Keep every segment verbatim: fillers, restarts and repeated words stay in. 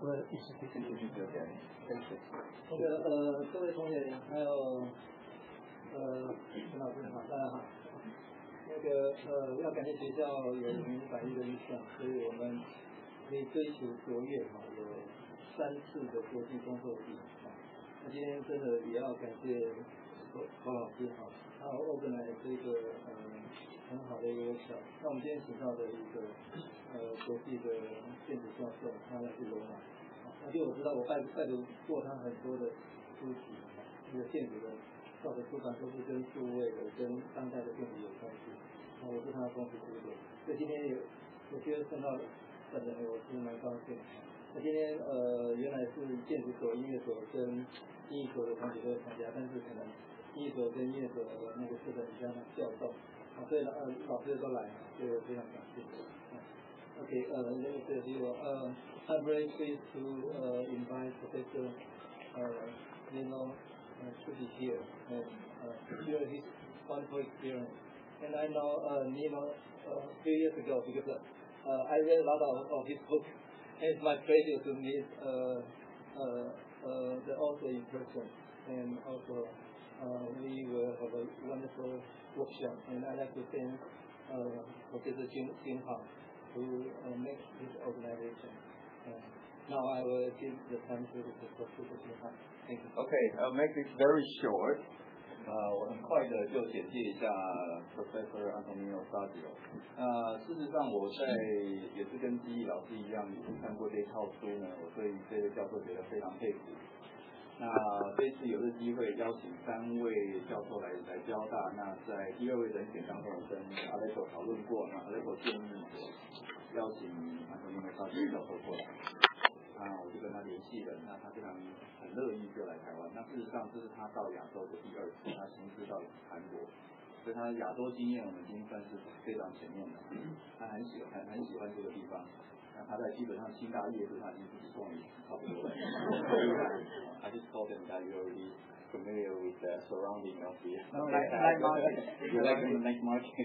我的意思就是就是这样。 那个呃，各位同学还有呃陈老师好，大家好。那个呃，要感谢学校有明百亿的预算，所以我们可以追求卓越哈，有三次的国际工作日啊。那今天真的也要感谢侯侯老师哈，他 organize 这个呃很好的一个 workshop。那我们今天请到的一个呃国际的电子教授，他来自罗马。而且我知道我拜拜读过他很多的书籍，这个电子的教的出版都是跟数位的、跟当代的电子有关系。啊，我是他的公司读者，所以今天有有些碰到本人，我是蛮高兴。那今天呃原来是电子所、音乐所跟音乐所的同学都会参加，但是可能音乐所跟音乐所的那个负责比较调动，啊，所以呃老师都来，所以我非常感谢。Okay, uh, let me say to you, uh, I'm very pleased to uh, invite Professor uh, Nino uh, to be here and uh, share his wonderful experience. And I know uh, Nino uh, a few years ago because uh, I read a lot of, of his books, and it's my pleasure to meet uh, uh, uh, the author in person. And also, uh, we will have a wonderful workshop. And I'd like to thank uh, Professor Jim, Jim Hong to uh, make this organization. Uh, now I will give the time to the Professor Jim Hong. Thank you. Okay, I'll make this very short. 呃，我很快的就简介一下 Professor Antonino Saggio。呃，事实上我在也是跟基义老师一样，看过这套书呢，我对这位教授觉得非常佩服。那这次有这机会邀请三位教授来来交大，那在第二位人选当中，我跟 Alex 讨论过，那 Alex 建议邀请 Antonino Saggio 教授过来。啊，我就跟他联系了，那他非常很乐意就来台湾。那事实上这是他到亚洲的第二次，他亲自到韩国，所以他的亚洲经验我们已经算是非常前面的。他很喜欢很喜欢这个地方，那他在基本上清大夜市他已经自己逛也差不多了。I just told him that you're already familiar with the surrounding of the night market. You like the night market.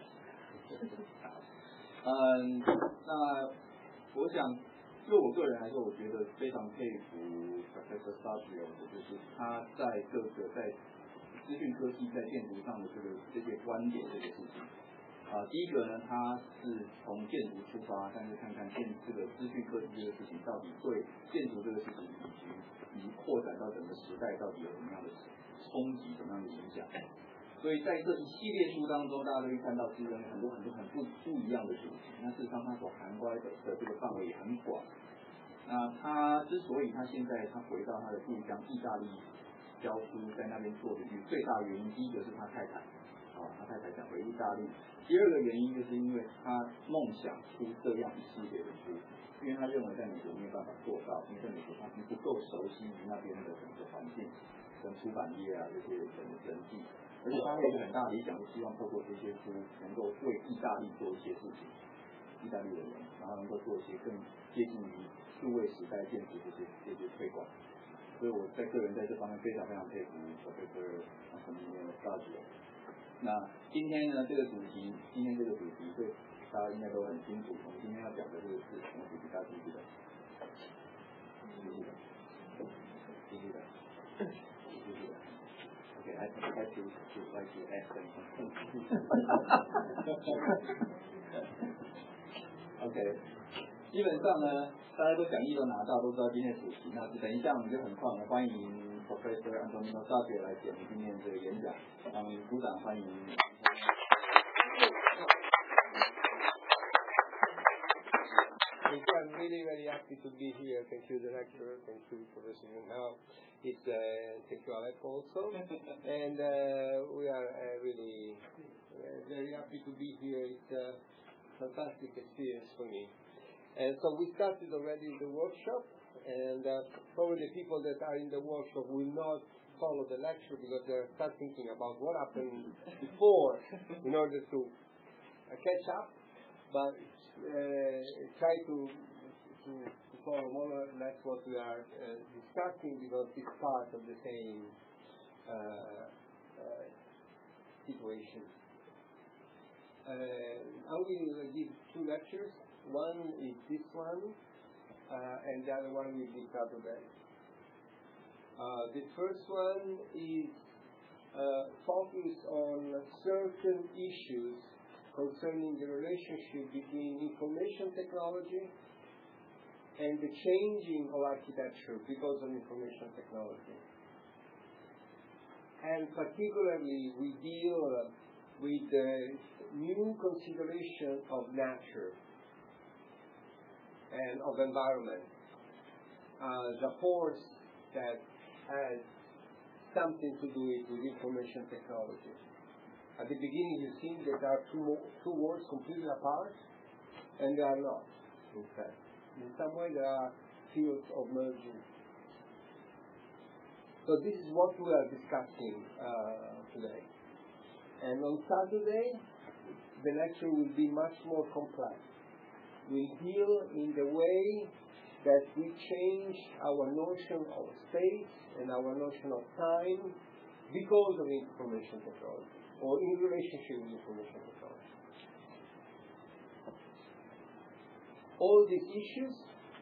嗯，那我想。就我个人来说，我觉得非常佩服 Professor Saggio 的，就是他在各个在资讯科技在建筑上的这个这些观点这个事情。啊、呃，第一个呢，他是从建筑出发，但是看看建这个资讯科技这个事情到底对建筑这个事情以及以及扩展到整个时代到底有什么样的冲击、什么样的影响。所以在这一系列书当中，大家都会看到其实很多很多很不不一样的主题。那事实上，它所涵盖的的这个范围也很广。那他之所以他现在他回到他的故乡意大利教书，在那边做的最大原因，第一个是他太太，啊，他太太想回意大利；第二个原因就是因为他梦想出这样一系列的书，因为他认为在美国没有办法做到，因为在美国他并不够熟悉于那边的整个环境跟出版业啊这些人人际，而且他有一个很大的理想，是希望透过这些书能够为意大利做一些事情，意大利的人，然后能够做一些更接近于数位时代建筑这些这些推广，所以我在个人在这方面非常非常佩服 Professor Antonino Saggio。那今天呢，这个主题，今天这个主题，对大家应该都很清楚。我们今天要讲的这个是什么主题？大家记不记得？记不记得？记不记得？记不记得 ？Okay, I try to to like to ask them something. Okay. 基本上呢，大家都讲义都拿到，都知道今天的主题。那等一下我们就很快，我们欢迎 Professor Antonino Saggio 来讲今天这个演讲。让我们鼓掌欢迎。 I'm really very happy to be here. Thank you, the lecturer. Thank you, Professor Now. It's uh, thank you, Alex, also. And uh, we are uh, really uh, very happy to be here. It's a fantastic experience for me. And so we started already the workshop, and uh, probably the people that are in the workshop will not follow the lecture because they're start thinking about what happened before in order to uh, catch up. But uh, try to, to to follow more or less what we are uh, discussing because it's part of the same uh, uh, situation. Uh, I will give two lectures. One is this one, uh, and the other one will be Saturday. Uh, the first one is uh, focused on certain issues concerning the relationship between information technology and the changing of architecture because of information technology. And particularly, we deal uh, with the new consideration of nature and of environment as a force that has something to do with information technology. At the beginning, you see that there are two, two worlds completely apart, and they are not, in fact. In some way, there are fields of merging. So this is what we are discussing uh, today. And on Saturday, the lecture will be much more complex. We'll deal in the way that we change our notion of space and our notion of time because of information technology, or in relationship with information technology. All these issues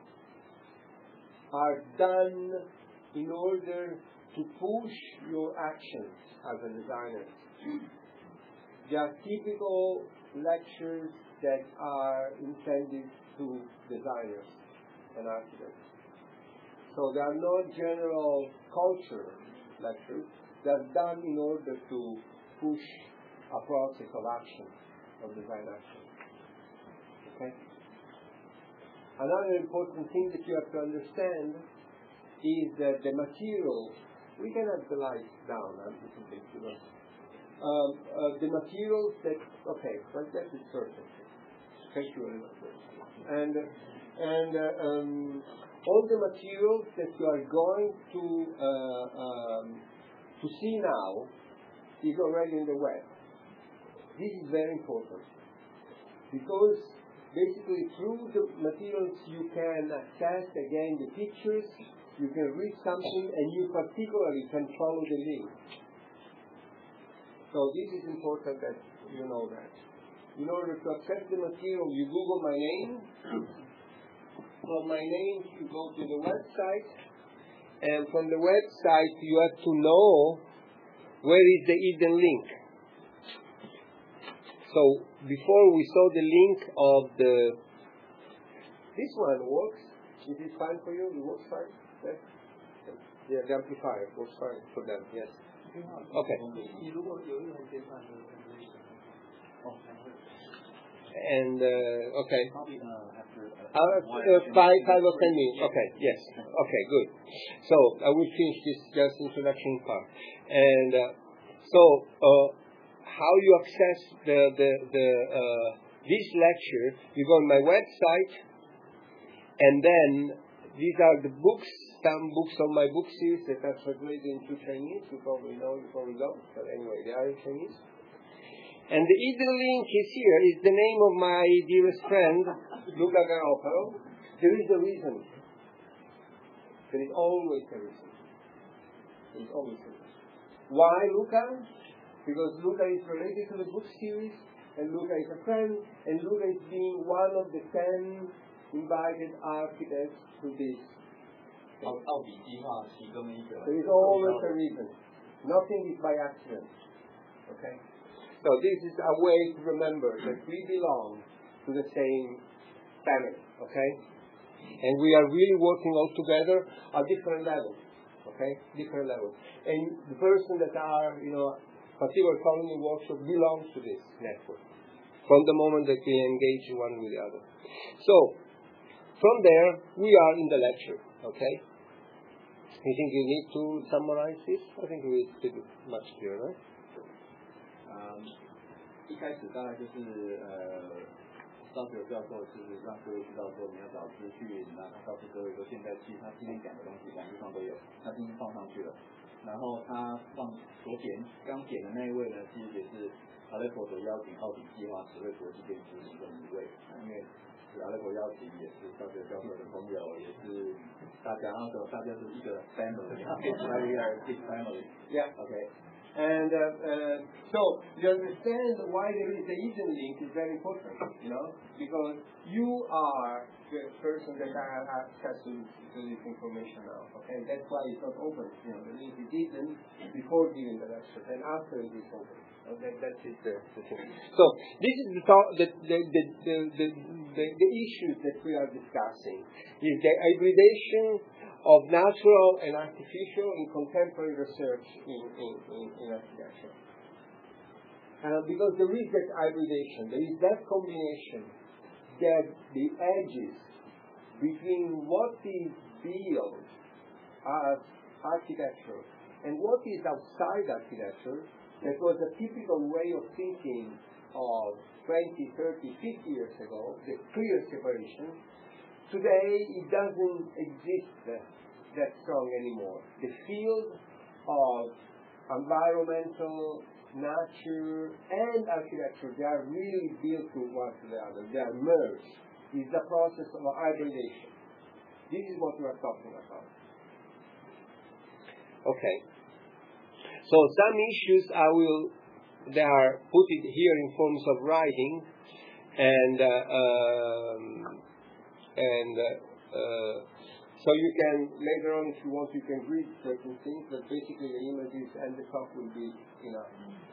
are done in order to push your actions as a designer. They are typical lectures that are intended to designers and architects. So they are not general culture lectures. They are done in order to push a process of action, of design action. Okay? Another important thing that you have to understand is that the material, we can have the lights down, I'm just a bit too much. Um, uh, the materials that, okay, but that is perfect. Thank you very much. And, and uh, um, all the materials that you are going to, uh, um, to see now is already in the web. This is very important because basically through the materials you can access again the pictures, you can read something, and you particularly can follow the link. So this is important that you know that. In order to access the material, you Google my name. From my name, you go to the website, and from the website, you have to know where is the hidden link. So before we saw the link of the, this one works. Is it fine for you? It works fine? Yes? Yeah, the amplifier works fine for them, yes. Okay. And, uh, okay. Uh, uh, five, five or ten minutes. Okay, yes. Okay, good. So, I will finish this just introduction part. And, uh, so, uh, how you access the, the, the, uh, this lecture, you go on my website, and then these are the books, some books on my book series that are translated into Chinese. You probably know, you probably don't, but anyway, they are in Chinese. And the hidden link is here, is the name of my dearest friend, Luca Garofalo. There is a reason. There is always a reason. There is always a reason. Why Luca? Because Luca is related to the book series, and Luca is a friend, and Luca is being one of the ten invited architects to this. There is always a reason. Nothing is by accident. Okay? So this is a way to remember that we belong to the same family. Okay? And we are really working all together at different levels. Okay? Different levels. And the person that are, you know, particularly following the workshop belongs to this network from the moment that we engage one with the other. So, from there, we are in the lecture. Okay? You think you need to summarize this? I think we did it much clearer, right? 嗯，一开始大概就是呃，张学友教授就是让各位知道说你要找资讯，然后他告诉各位说现在其实他今天讲的东西网络上都有，他今天放上去了。然后他放所点刚点的那一位呢，其实也是阿雷佛所邀请奥体计划十位国际建筑其中一位，因为是阿雷佛邀请也是张学友教授的朋友，也是大家那时候大家是一个 family， 大家 big family， yeah， OK。 And uh, uh, so you understand why there is a hidden link is very important, you know, because you are the person that I have access to, to this information now. Okay, that's why it's not open. You know, the link is hidden before giving the lecture, and after it is open. Okay, that's it. The, the thing. So this is the, the, the, the, the, the, the, the issues that we are discussing. Is the hybridization of natural and artificial in contemporary research in, in, in, in architecture. Uh, because there is that hybridization, there is that combination that the edges between what is built as architecture and what is outside architecture, that was a typical way of thinking of twenty, thirty, fifty years ago, the clear separation. Today, it doesn't exist that, that strong anymore. The field of environmental, nature, and architecture, they are really built to one to the other. They are merged. It's a process of hybridization. This is what we are talking about. Okay. So some issues I will, they are put it here in forms of writing, and uh, um, And uh, uh, so you can, later on if you want, you can read certain things, but basically the images and the talk will be enough.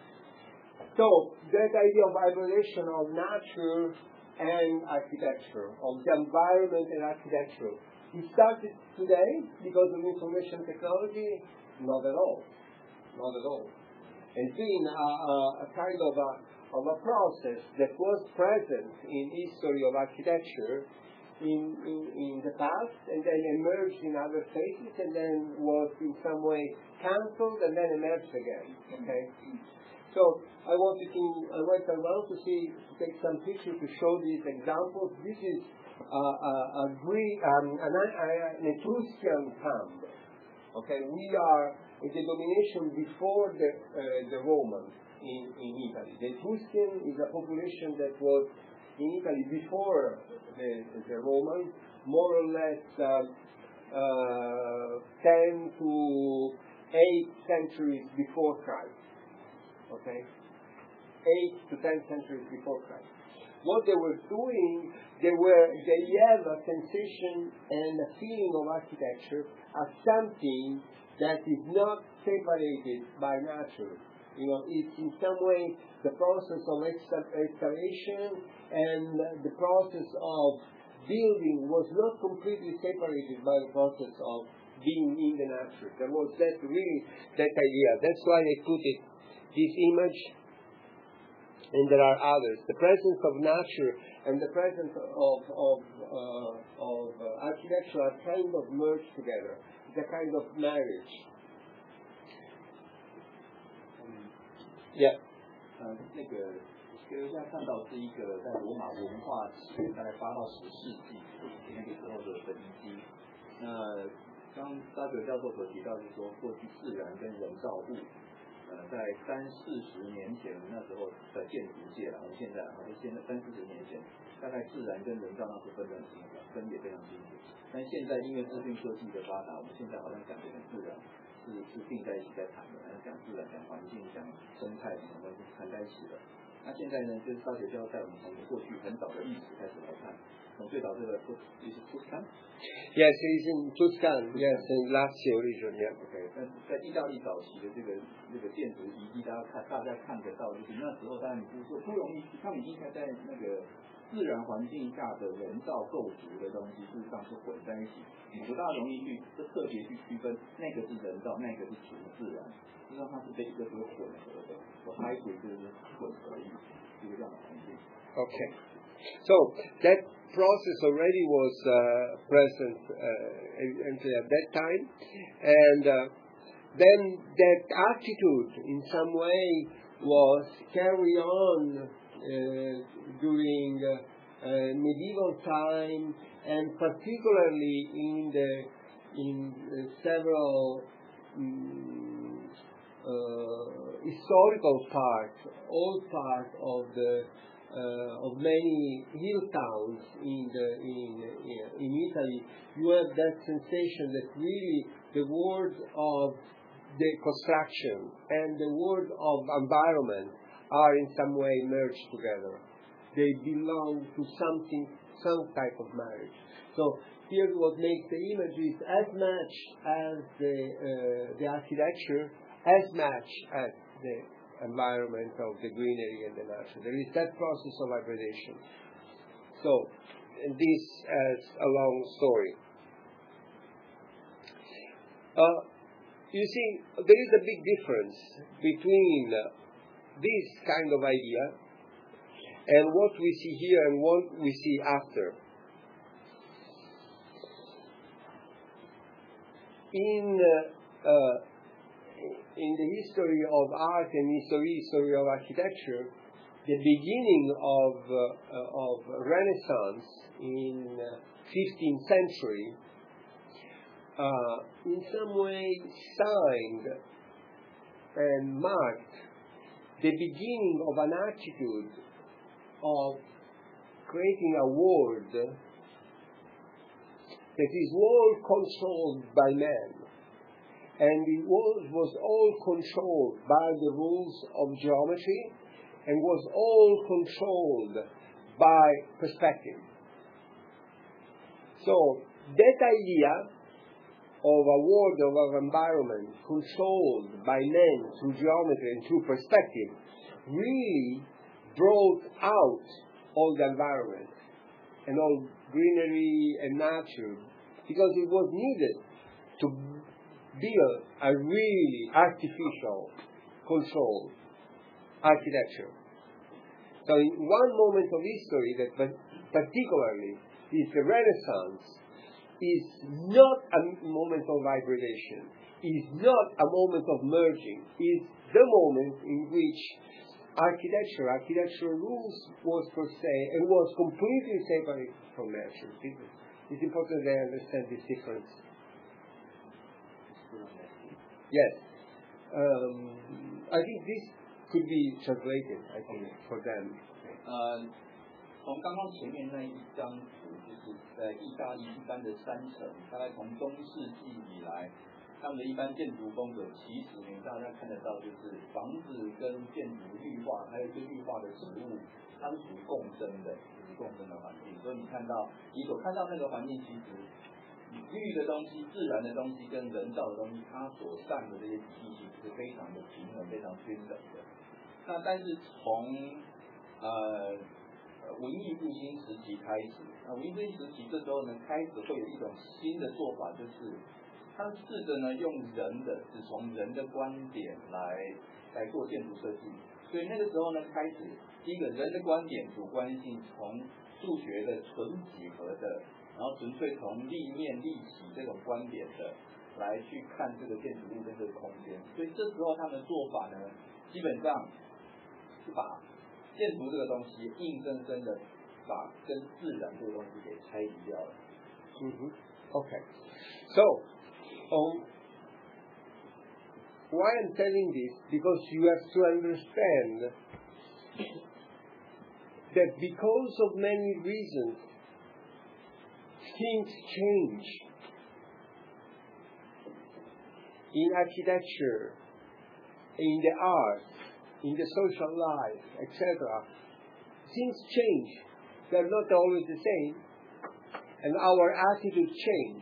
So that idea of hybridization of nature and architecture, of the environment and architecture, it started today because of information technology? Not at all. Not at all. It's been a, a, a kind of a, of a process that was present in history of architecture In, in, in the past, and then emerged in other places, and then was in some way cancelled, and then emerged again. Okay. So I wanted to, I went around to see, to take some pictures to show these examples. This is uh, a, a Greek, um, an, an Etruscan tomb. Okay. We are in the domination before the uh, the Romans in, in Italy. The Etruscan is a population that was in Italy before the, the Romans, more or less uh, uh, ten to eight centuries before Christ. Okay? Eight to ten centuries before Christ. What they were doing, they were they have a sensation and a feeling of architecture as something that is not separated by nature. You know, it's in some way the process of excavation and the process of building was not completely separated by the process of being in the nature. There was that really that idea. That's why I put it, this image, and there are others. The presence of nature and the presence of of uh, of uh, architecture are kind of merged together. It's a kind of marriage. Yeah. 呃，那个给大家看到是一个在罗马文化起源大概八到十世纪那个时候的的遗迹。那刚沙格教授所提到，就是说过去自然跟人造物，呃，在三四十年前那时候的建筑界啦，我们现在啊，就现在三四十年前，大概自然跟人造那是分得很清楚，分也非常清楚。但现在因为资讯科技的发达，我们现在好像讲的很自然。是是并在一起在谈的，讲自然、讲环境、讲生态什么东西谈在一起的。那现在呢，就是大学就要带我们从过去很早的历史开始来看，从最早这个就是 Tuscan。 Yes, it's in Tuscan. Yes, in Lazio region. Yeah. OK， 但在意大利早期的这个这个建筑遗迹，大家看大家看得到，就是那时候当然你不说不容易，他们已经在那个自然环境下的人造构筑的东西，事实上是混在一起。你不大容易去特别去区分那个是人造，那个是纯自然，实际上它是这一个是混合的，我 hybrid 就是混合一一个这样的环境。 Okay, so that process already was uh, present uh, until at that time, and uh, then that attitude in some way was carried on uh, during uh, uh, medieval time. And particularly in the in uh, several um, uh, historical parts, old parts of the uh, of many hill towns in the in in Italy, you have that sensation that really the words of the construction and the world of environment are in some way merged together. They belong to something, some type of marriage. So here what makes the image is as much as the, uh, the architecture, as much as the environment of the greenery and the nature. There is that process of hybridation. So, and this as a long story. Uh, you see, there is a big difference between uh, this kind of idea and what we see here and what we see after. In uh, uh, in the history of art and history, history of architecture, the beginning of uh, uh, of Renaissance in uh, fifteenth century uh, in some way signed and marked the beginning of an attitude of creating a world that is all controlled by man, and it was, was all controlled by the rules of geometry and was all controlled by perspective. So that idea of a world, of an environment controlled by men through geometry and through perspective really brought out all the environment and all greenery and nature, because it was needed to build a really artificial controlled architecture. So in one moment of history that particularly is the Renaissance, is not a moment of hybridation, is not a moment of merging, is the moment in which architecture, architectural rules was per se, and was completely separate from nature. It's important that I understand this difference. Yes. Um, I think this could be translated, I think, for them. 呃，从刚刚前面那一张图，就是在意大利一般的山城，大概从中世纪以来，他们的一般建筑风格，其实你大家看得到，就是房子跟建筑绿化，还有一些绿化的植物，它是属于共生的，属于共生的环境。所以你看到，你所看到那个环境，其实绿的东西、自然的东西跟人造的东西，它所散的这些比例其实是非常的平衡、非常均等的。那但是从呃文艺复兴时期开始，那文艺复兴时期这时候呢，开始会有一种新的做法，就是他试着呢用人的，只从人的观点来来做建筑设计。所以那个时候呢，开始第一个人的观点主观性从数学的纯几何的，然后纯粹从立面立体这种观点的来去看这个建筑物跟这个空间。所以这时候他们的做法呢，基本上是把建筑这个东西硬生生的把跟自然这个东西给拆离掉了。 嗯哼 Okay. So, um, why I'm telling this? Because you have to understand that because of many reasons, things change. In architecture, in the arts, in the social life, et cetera, things change. They're not always the same, and our attitudes change.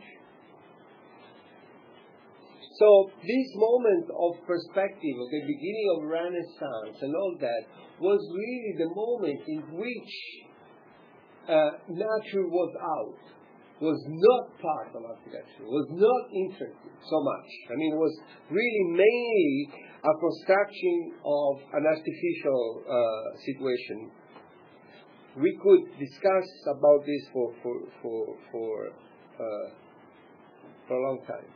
So this moment of perspective, of the beginning of Renaissance and all that, was really the moment in which uh, nature was out, was not part of architecture, was not interested so much. I mean, it was really mainly a construction of an artificial uh, situation. We could discuss about this for for for for, uh, for a long time.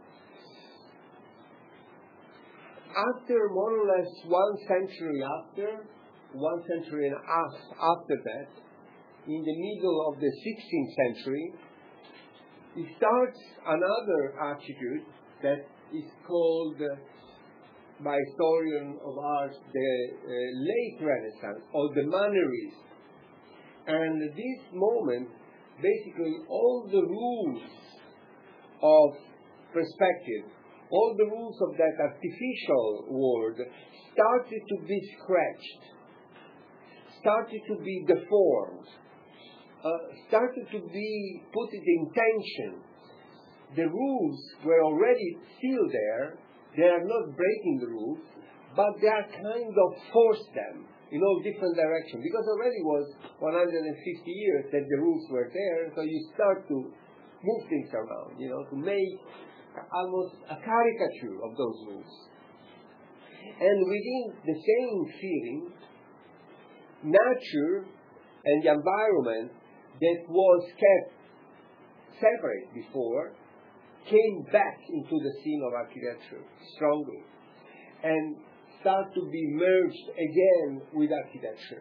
After more or less one century after, one century and a half after that, in the middle of the sixteenth century, it starts another attitude that is called, uh, by historian of art, the uh, late Renaissance, or the Mannerist. And this moment, basically all the rules of perspective all the rules of that artificial world started to be scratched, started to be deformed, uh, started to be put in tension. The rules were already still there. They are not breaking the rules, but they are kind of forced them in all different directions, because already was one hundred fifty years that the rules were there, so you start to move things around, you know, to make almost a caricature of those rules. And within the same feeling, nature and the environment that was kept separate before came back into the scene of architecture strongly and start to be merged again with architecture.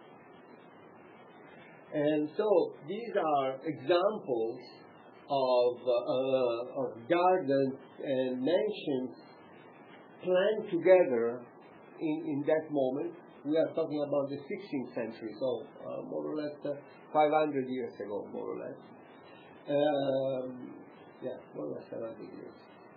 And so these are examples of, uh, of gardens and mansions planned together in, in that moment. We are talking about the sixteenth century, so uh, more or less uh, five hundred years ago, more or less. Um, yeah, more or less five hundred years.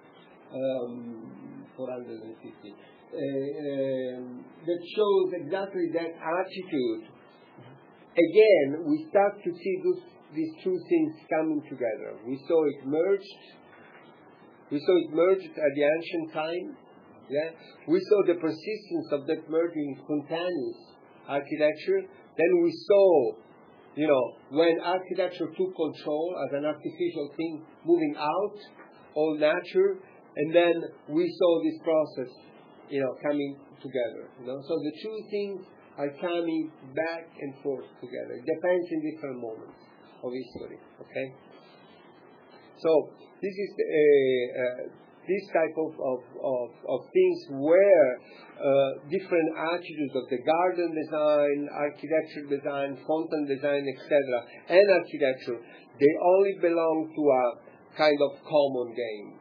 Um, four hundred fifty. Uh, um, that shows exactly that attitude. Again, we start to see those, these two things coming together. We saw it merged. We saw it merged at the ancient time. Yeah, we saw the persistence of that merging spontaneous architecture. Then we saw, you know, when architecture took control as an artificial thing, moving out all nature, and then we saw this process, you know, coming together. You know, so the two things are coming back and forth together. It depends in different moments of history. Okay. So this is the, uh, uh, this type of of, of, of things where uh, different attributes of the garden design, architecture design, fountain design, et cetera, and architecture, they only belong to a kind of common game.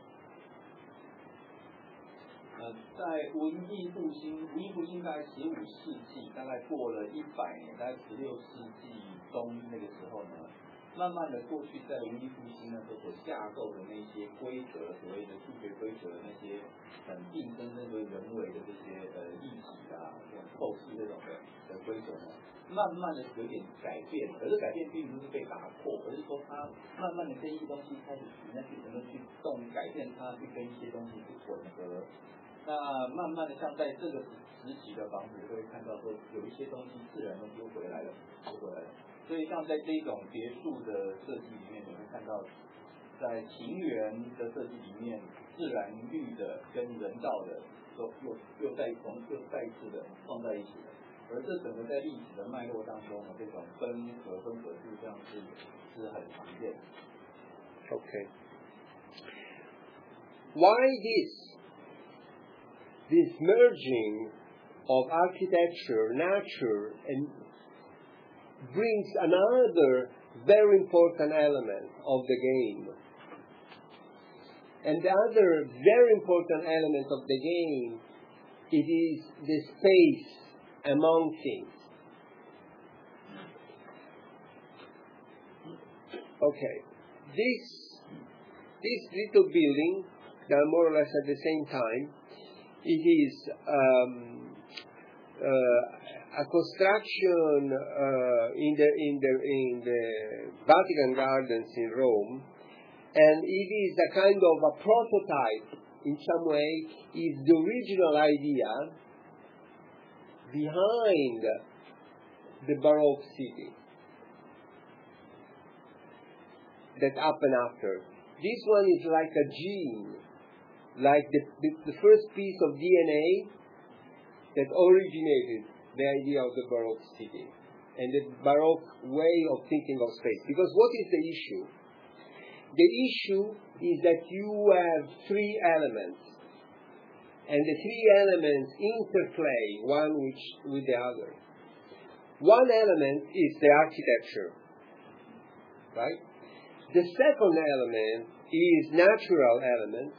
呃，在文艺复兴，文艺复兴大概十五世纪，大概过了一百年，大概十六世纪中那个时候呢，慢慢的过去在文艺复兴那时候所架构的那些规则，所谓的数学规则，那些很硬生生的人为的这些呃立体啊、这种透视这种的的规则呢，慢慢的有点改变，可是改变并不是被打破，而是说它慢慢的跟一些东西开始你要去怎么去动改变它，去跟一些东西去混合。那慢慢的，像在这个时期的房子，就会看到说有一些东西自然东西又回来了，又回来了。所以像在这种别墅的设计里面，你会看到，在庭园的设计里面，自然绿的跟人造的都又又再从又再一次的放在一起了。而这整个在历史的脉络当中呢，这种分合分合制这样是是很常见的。 Okay. Why this? This merging of architecture, nature, and brings another very important element of the game. And the other very important element of the game, it is the space among things. Okay, this this little building, they are more or less at the same time. It is um, uh, a construction uh, in the in the in the Vatican Gardens in Rome, and it is a kind of a prototype in some way. Is the original idea behind the Baroque city that happened after. This one is like a gene. Like the, the, the first piece of D N A that originated the idea of the Baroque city and the Baroque way of thinking of space. Because what is the issue? The issue is that you have three elements, and the three elements interplay one which, with the other. One element is the architecture, right? The second element is natural elements.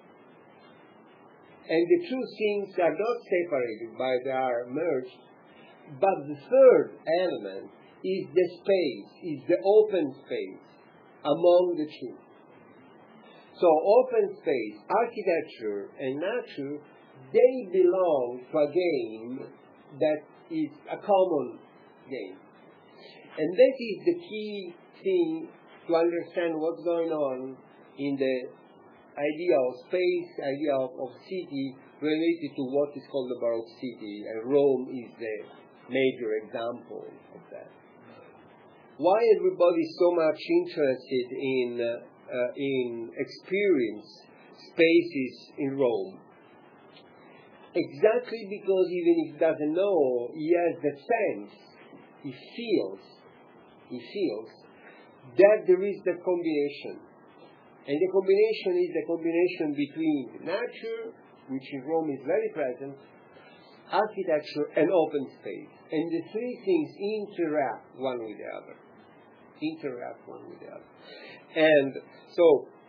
And the two things are not separated, but they are merged. But the third element is the space, is the open space among the two. So open space, architecture, and nature, they belong to a game that is a common game. And that is the key thing to understand what's going on in the idea of space, idea of, of city, related to what is called the Baroque city, and Rome is the major example of that. Why everybody is so much interested in uh, uh, in experience spaces in Rome? Exactly because even if he doesn't know, he has the sense, he feels, he feels that there is the combination. And the combination is the combination between nature, which in Rome is very present, architecture, and open space. And the three things interact one with the other. Interact one with the other. And so,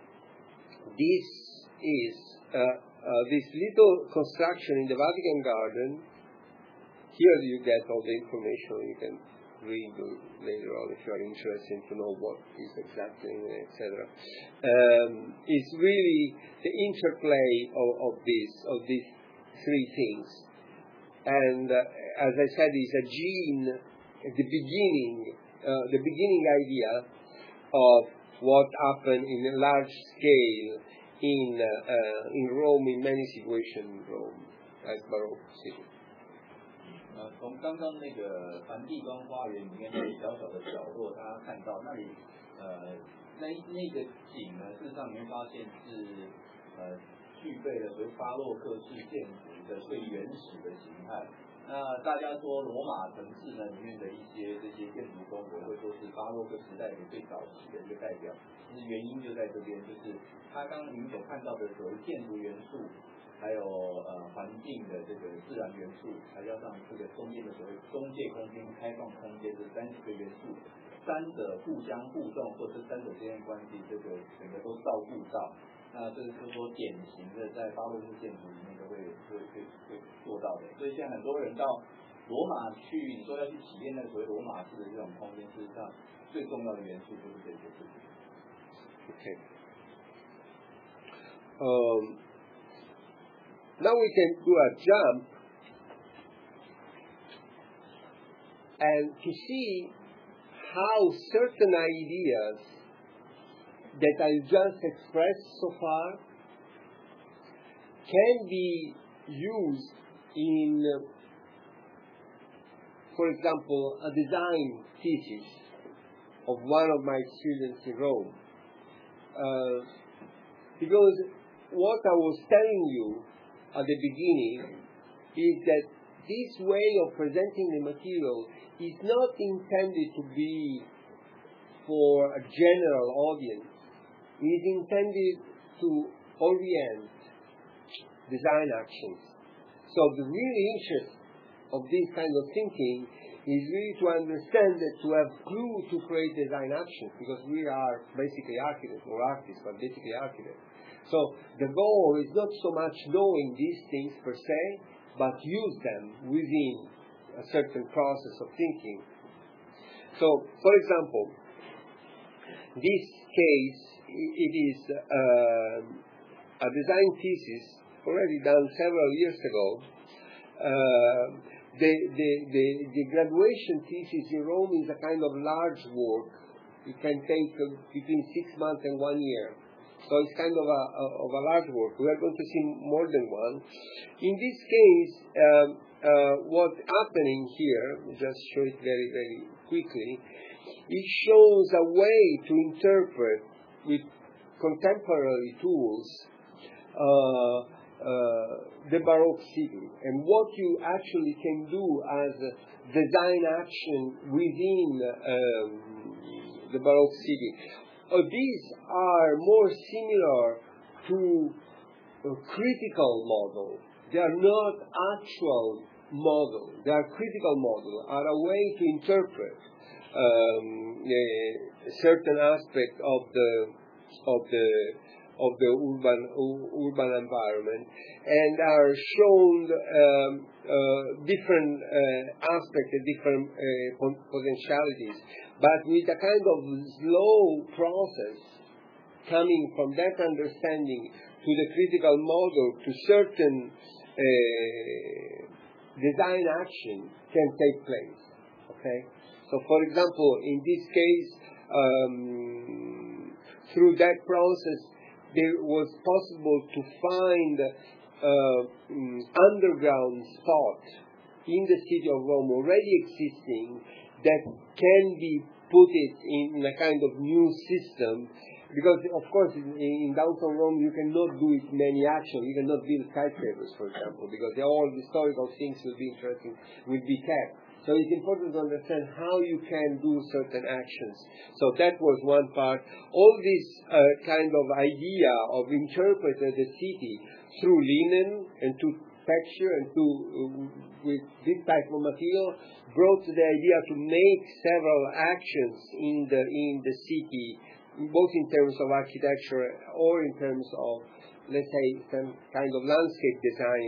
this is uh, uh, this little construction in the Vatican Garden. Here you get all the information. You can read later on if you are interested to know what is exactly, et cetera. Um, it's really the interplay of, of this, of these three things. And uh, as I said, it's a gene at the beginning, uh, the beginning idea of what happened in a large scale in uh, uh, in Rome, in many situations in Rome, as Baroque city. 呃，从刚刚那个梵蒂冈花园里面那个小小的角落，大家看到那里，呃，那那个景呢，事实上你会发现是呃具备了所谓巴洛克式建筑的最原始的形态。那大家说罗马城市呢里面的一些这些建筑风格，会说是巴洛克时代的最早期的一个代表。其实原因就在这边，就是它刚刚你们所看到的所谓建筑元素。还有呃环境的这个自然元素，还加上这个中间的所谓中介空间、开放空间这三个元素，三者互相互动，或者三者之间的关系，这个整个都照顾到。那这就是说典型的在巴洛克建筑里面都会会会会做到的。所以现在很多人到罗马去，你说要去体验那个所谓罗马式的这种空间，事实上最重要的元素就是这些事情。 Okay. Um. Now we can do a jump and to see how certain ideas that I just expressed so far can be used in, for example, a design thesis of one of my students in Rome. Uh, because what I was telling you at the beginning is that this way of presenting the material is not intended to be for a general audience. It is intended to orient design actions. So the real interest of this kind of thinking is really to understand that to have clue to create design actions, because we are basically architects, or artists, but basically architects. So the goal is not so much knowing these things per se, but use them within a certain process of thinking. So, for example, this case, it is uh, a design thesis already done several years ago. Uh, the, the, the, the graduation thesis in Rome is a kind of large work. It can take uh, between six months and one year. So it's kind of a, of a large work. We are going to see more than one. In this case, um, uh, what's happening here, just show it very, very quickly, it shows a way to interpret with contemporary tools uh, uh, the Baroque city and what you actually can do as a design action within um, the Baroque city. Uh, these are more similar to a critical model. They are not actual model. They are critical model, are a way to interpret um, a certain aspect of the of the of the urban uh, urban environment, and are shown um, uh, different uh, aspects, different uh, potentialities, but with a kind of slow process coming from that understanding to the critical model to certain uh, design action can take place. Okay? So, for example, in this case, um, through that process, there was possible to find uh, um, underground spot in the city of Rome already existing that can be put it in a kind of new system, because of course in, in downtown Rome you cannot do it many action, you cannot build skyscrapers, for example, because all the historical things will be interesting, will be kept. So it's important to understand how you can do certain actions. So that was one part. All this uh, kind of idea of interpreting the city through linen and to texture and to uh, with this type of material brought the idea to make several actions in the in the city, both in terms of architecture or in terms of, let's say, some kind of landscape design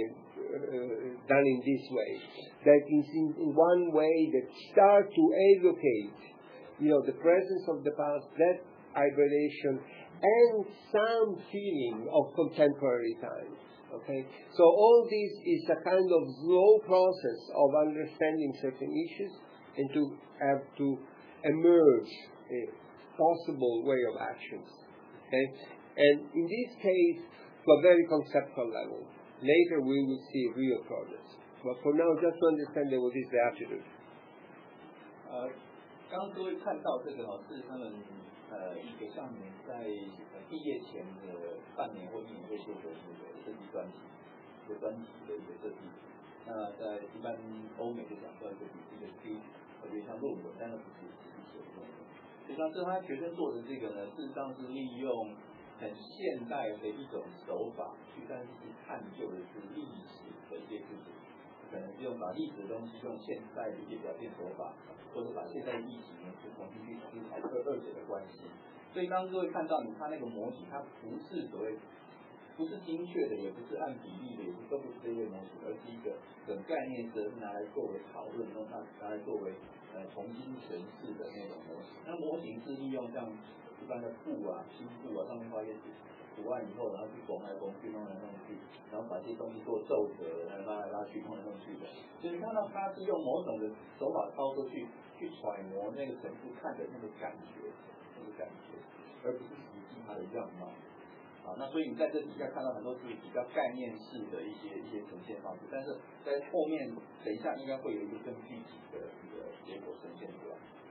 uh, done in this way. That is in one way that start to evocate, you know, the presence of the past, that hibernation, and some feeling of contemporary times. Okay, so all this is a kind of slow process of understanding certain issues and to have to emerge a possible way of actions. Okay, and in this case, to a very conceptual level. Later we will see real progress. But for now, just to understand what is the attitude. 呃，刚刚各位看到这个哦，是他们呃一个项目在毕业前的半年或一年会做的这个设计专题，一个专题的一个设计。那在一般欧美就讲到一个一个 thesis， 有点像论文，但是不是实际写的论文。实际上，这他学生做的这个呢，事实上是利用很现代的一种手法去，但是去探究的是历史的一些事情。可能是用把历史的东西用现代的一些表现手法，或者把现在的议题呢，去重新去思考这二者的关系。所以当各位看到你它那个模型，它不是所谓不是精确的，也不是按比例的，也不都不是这类模型，而是一个很概念式，是拿来作为讨论，然后拿拿来作为呃重新诠释的那种模型。那模型是利用像一般的布啊、新布啊，上面画一些图案以后，然后去缝来缝去，弄来弄去，然后把这些东西做皱褶，然后拉来拉去，弄来弄去的。所以你看到它是用某种的手法操作去去揣摩那个程度看的那个感觉，那个感觉，而不是实际它的样貌。啊，那所以你在这底下看到很多是比较概念式的一些一些呈现方式，但是在后面等一下应该会有一个更具体的一个结果呈现出来。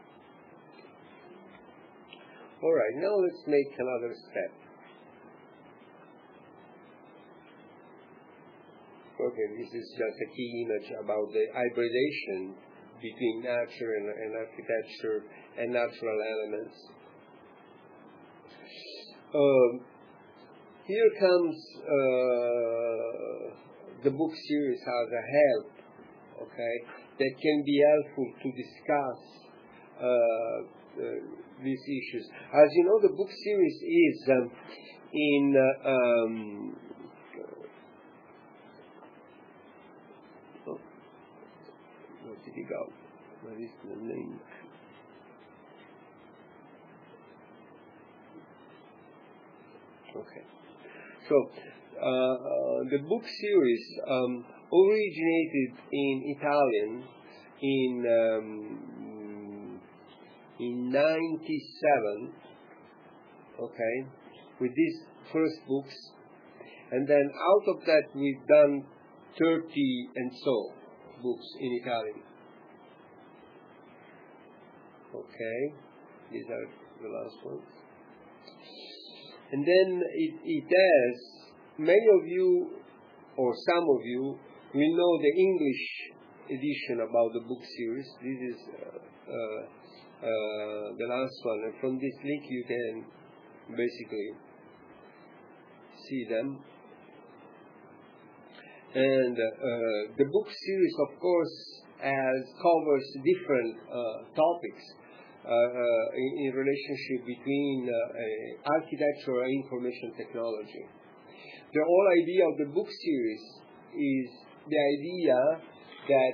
All right, now let's make another step. Okay, this is just a key image about the hybridation between nature and, and architecture and natural elements. Um, here comes uh, the book series as a help, okay, that can be helpful to discuss uh, uh, these issues. As you know, the book series is um, in uh, um, where did he go? Where is the link? Okay. So, uh, uh, the book series um, originated in Italian in um, in ninety-seven, okay, with these first books, and then out of that we've done thirty and so books in Italian. Okay, these are the last ones. And then it, it has, many of you, or some of you, will know the English edition about the book series. This is uh, uh, uh, the last one. And from this link you can basically see them. And uh, the book series, of course, has covers different uh, topics. Uh, uh, in, in relationship between uh, uh, architecture and information technology. The whole idea of the book series is the idea that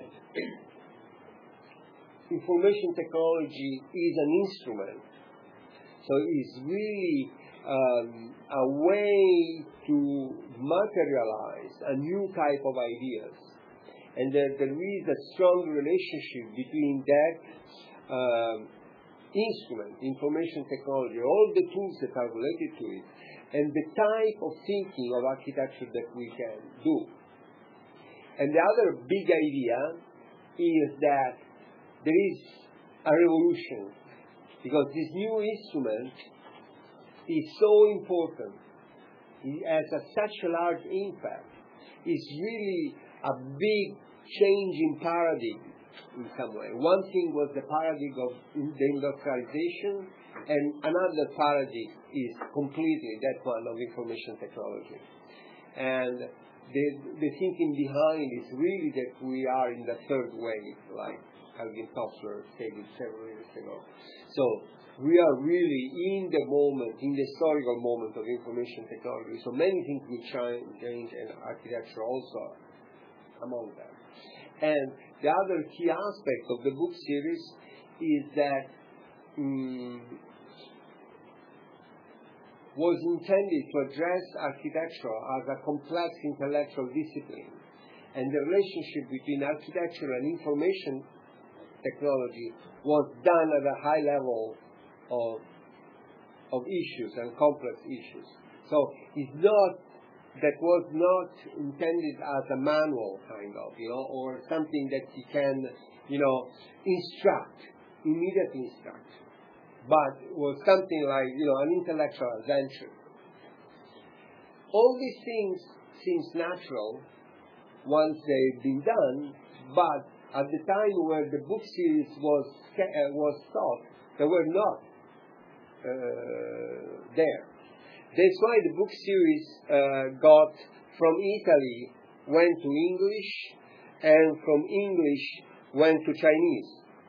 information technology is an instrument. So it's really um, a way to materialize a new type of ideas. And there, there is a strong relationship between that um, instrument, information technology, all the tools that are related to it, and the type of thinking of architecture that we can do. And the other big idea is that there is a revolution, because this new instrument is so important, it has a, such a large impact, it's really a big change in paradigm in some way. One thing was the paradigm of the industrialization, and another paradigm is completely that one of information technology. And the, the thinking behind is really that we are in the third wave, like Alvin Toffler stated several years ago. So we are really in the moment, in the historical moment of information technology. So many things will change, and architecture also among them. And the other key aspect of the book series is that um, was intended to address architecture as a complex intellectual discipline, and the relationship between architecture and information technology was done at a high level of, of issues and complex issues. So it's not that was not intended as a manual, kind of, you know, or something that you can, you know, instruct, immediately instruct, but was something like, you know, an intellectual adventure. All these things seems natural once they've been done, but at the time where the book series was uh, was thought, they were not uh, there. That's why the book series uh, got from Italy, went to English, and from English went to Chinese.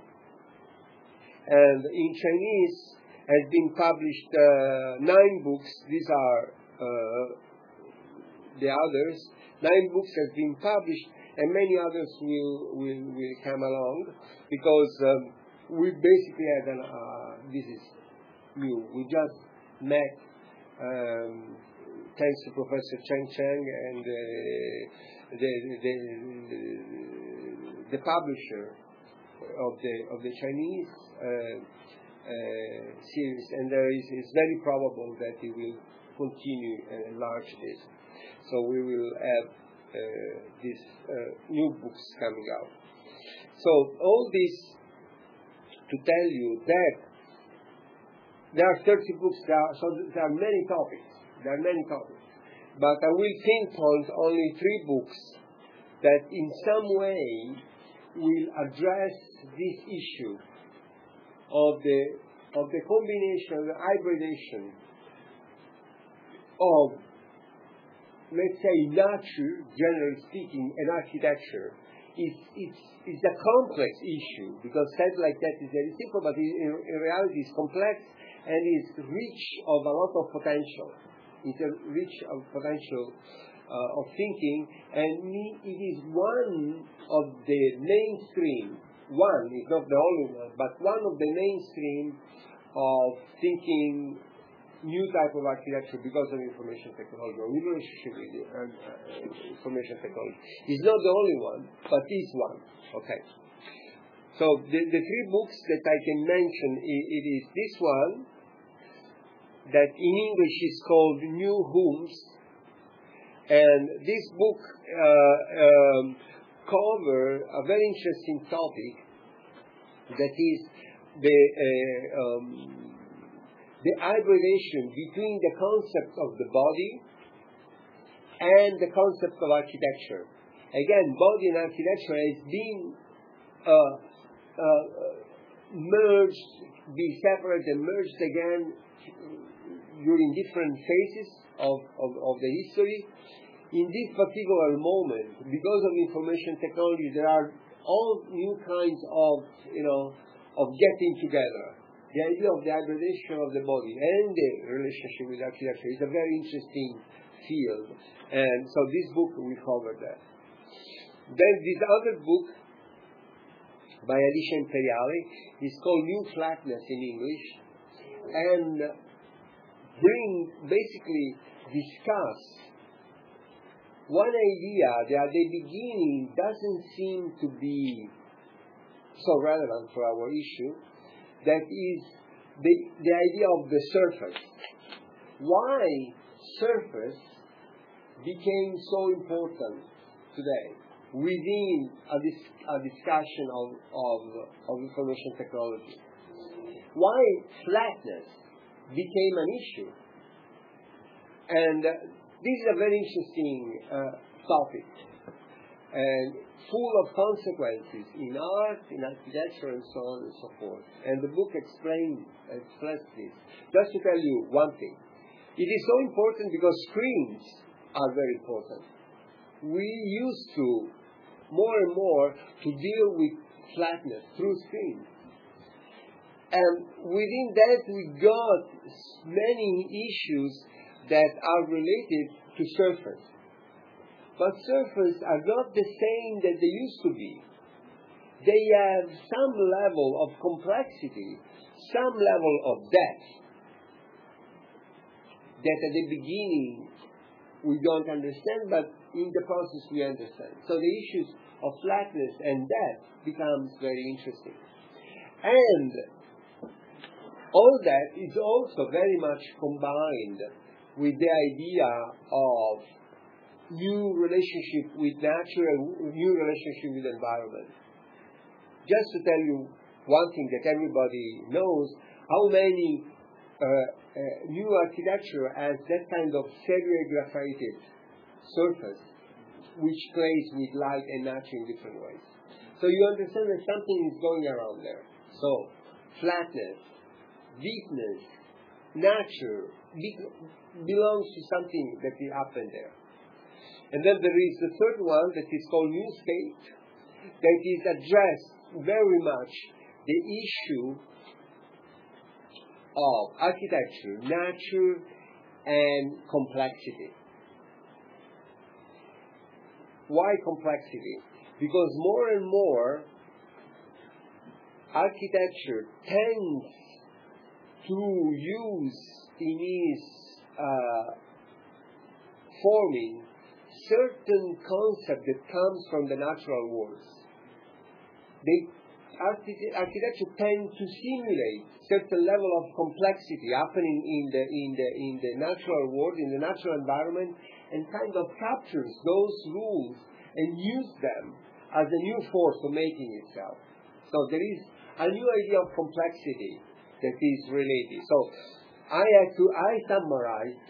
And in Chinese has been published uh, nine books. These are uh, the others. Nine books have been published, and many others will will, will come along, because um, we basically had an, uh, this is new. We just met. Um, thanks to Professor Cheng Cheng and uh, the, the, the the publisher of the of the Chinese uh, uh, series, and there is it's very probable that he will continue and enlarge this. So we will have uh, these uh, new books coming out. So all this to tell you that there are thirty books, there are, so there are many topics, there are many topics. But I will pinpoint only three books that in some way will address this issue of the, of the combination, the hybridization of, let's say, nature, generally speaking, and architecture. It's, it's, it's a complex issue, because said like that is very simple, but in, in reality it's complex, and is rich of a lot of potential. It's a rich of potential uh, of thinking, and it is one of the mainstream, one is not the only one, but one of the mainstream of thinking new type of architecture because of information technology, or relationship with uh, uh, information technology. It's not the only one, but is one. Okay. So the, the three books that I can mention, it, it is this one, that in English is called New Homes, and this book uh, um, covers a very interesting topic, that is the uh, um, the hybridization between the concept of the body and the concept of architecture. Again, body and architecture has been uh, uh, merged, be separate and merged again during different phases of, of, of the history. In this particular moment, because of information technology, there are all new kinds of, you know, of getting together. The idea of the hybridization of the body and the relationship with architecture is a very interesting field, and so this book will cover that. Then this other book by Alicia Imperiale is called New Flatness in English, and bring, basically discuss one idea that at the beginning doesn't seem to be so relevant for our issue, that is the, the idea of the surface. Why surface became so important today within a, dis- a discussion of, of, of information technology? Why flatness became an issue? And uh, this is a very interesting uh, topic, and full of consequences in art, in architecture, and so on and so forth. And the book explains explains this. Just to tell you one thing, it is so important because screens are very important. We used to, more and more, to deal with flatness through screens. And within that we got many issues that are related to surface. But surface are not the same that they used to be. They have some level of complexity, some level of depth that at the beginning we don't understand, but in the process we understand. So the issues of flatness and depth becomes very interesting. And all that is also very much combined with the idea of new relationship with nature and new relationship with environment. Just to tell you one thing that everybody knows, how many uh, uh, new architecture has that kind of serigraphied surface which plays with light and nature in different ways. So you understand that something is going around there. So flatness, deepness, nature be- belongs to something that is happened there. And then there is the third one that is called New State, that is addressed very much the issue of architecture, nature, and complexity. Why complexity? Because more and more architecture tends to use in its uh, forming certain concept that comes from the natural world. They, architect, architecture tends to simulate certain level of complexity happening in the in the in the natural world, in the natural environment, and kind of captures those rules and use them as a new force for making itself. So there is a new idea of complexity that is related. So I had to I summarized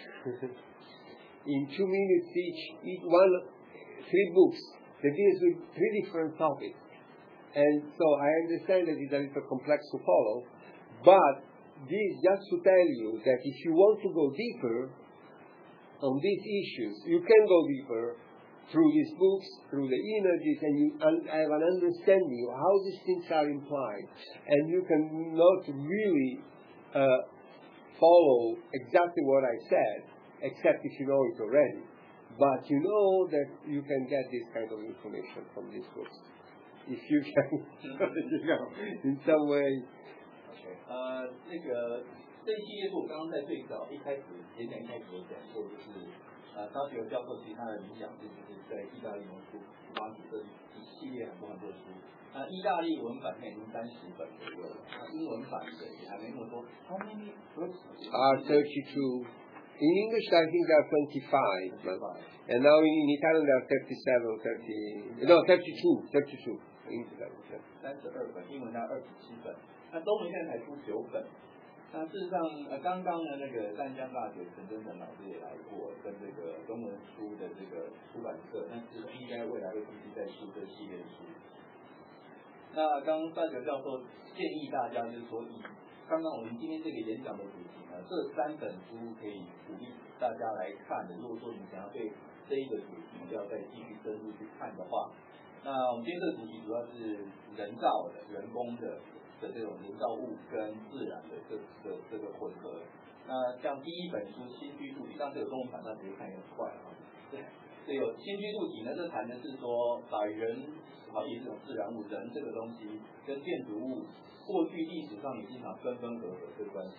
in two minutes each, each one three books that deals with three different topics. And so I understand that it's a little complex to follow, but this just to tell you that if you want to go deeper on these issues, you can go deeper through these books, through the images, and you un- have an understanding of how these things are implied. And you can not really uh, follow exactly what I said, except if you know it already. But you know that you can get this kind of information from these books. If you can, you know, in some way. Okay. 呃，那个这一系列是我刚刚在最早一开始演讲一开始有讲过，就是呃，沙学教授其实他的理想是就是在意大利农书发起这一系列很多很多书。那意大利文版现在已经三十本左右了，那英文版的也还没那么多。How many books? Are thirty-two. In English, I think there are twenty-five, but, and now in Italian there are thirty-seven, thirty, no, thirty-two, thirty-two. 三十二本，英文大概二十七本，那中文现在才出九本。那事实上，呃，刚刚呢，那个淡江大学陈真诚老师也来过，跟这个中文书的这个出版社，但是应该未来会继续再出这系列书。那刚刚大学教授建议大家就是说，以刚刚我们今天这个演讲的主题呢，这三本书可以鼓励大家来看的。如果说你想要对这一个主题要再继续深入去看的话，那我们今天这个主题主要是人造的、人工的的这种人造物跟自然的这个这个混合。那像第一本书《新居住体》，上次有中文版，那直接看也很快啊。对，这有新居住体呢，这谈的是说把人，好也是种自然物，人这个东西跟建筑物过去历史上也经常分分合合这个关系。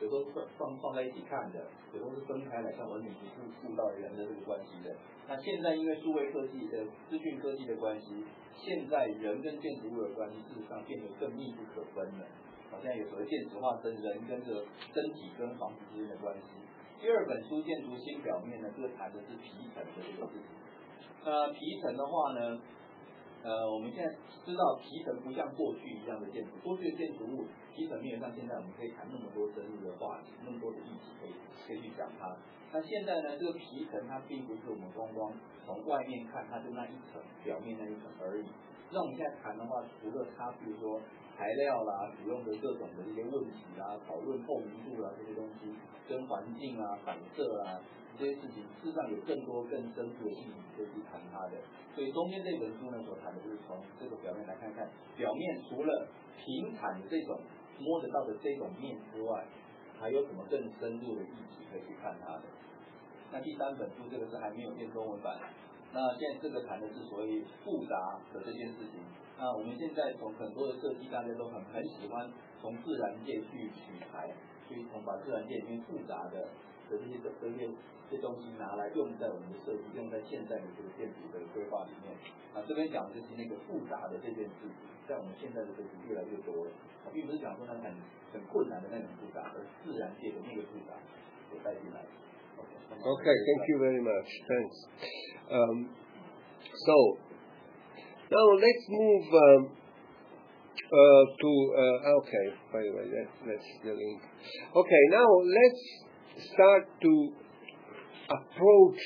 有时候是放放在一起看的，有时候是分开来看，完全不是顾到人的这个关系的。那现在因为数位科技的资讯科技的关系，现在人跟电子物的关系事实上变得更密不可分了。好，现在有所谓电子化生人跟着身体跟房子之间的关系。第二本书《建筑新表面》呢，这个谈的是皮层的这个事情。那皮层的话呢？呃，我们现在知道皮层不像过去一样的建筑，过去的建筑物皮层面上，现在我们可以谈那么多深入的话题，那么多的议题可以可以去讲它。那现在呢，这个皮层它并不是我们光光从外面看，它就那一层表面那一层而已。那我们现在谈的话，除了它，比如说材料啦、使用的各种的这些问题啦、讨论透明度啦这些东西，跟环境啊、反射啊这些事情，事实上有更多更深入的议题可以去谈它的。所以中间这本书呢所谈的就是从这个表面来看看，表面除了平坦的这种摸得到的这种面之外，还有什么更深入的议题可以去看它的。那第三本书这个是还没有变中文版，那现在这个谈的是所谓复杂的这件事情。那我们现在从很多的设计，大家都很很喜欢从自然界去取材，去从把自然界里面复杂的的这些这些这些东西拿来用在我们的设计，用在现在的这个建筑的规划里面。啊，这边讲的就是那个复杂的这件事情，在我们现在的设计越来越多了，并不是讲说它很很困难的那种复杂，而是自然界的那个复杂所带进来的。 Okay, thank you very much. Thanks. Um, so now let's move um, uh, to uh, okay. By the way, that's that's the link. Okay, now let's start to approach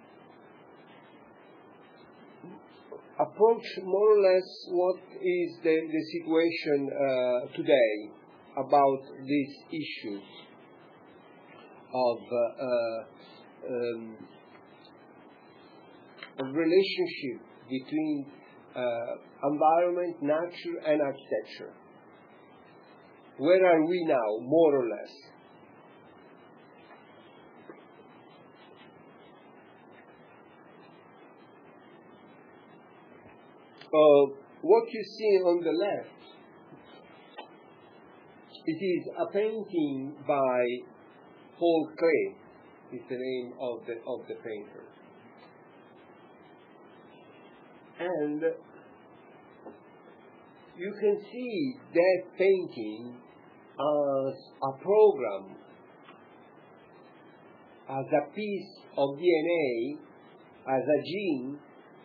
approach more or less what is the the situation uh, today about these issues of uh, uh, um, a relationship between uh, environment, nature, and architecture. Where are we now, more or less? Uh, what you see on the left, it is a painting by Paul Klee, is the name of the of the painter. And you can see that painting as a program, as a piece of D N A, as a gene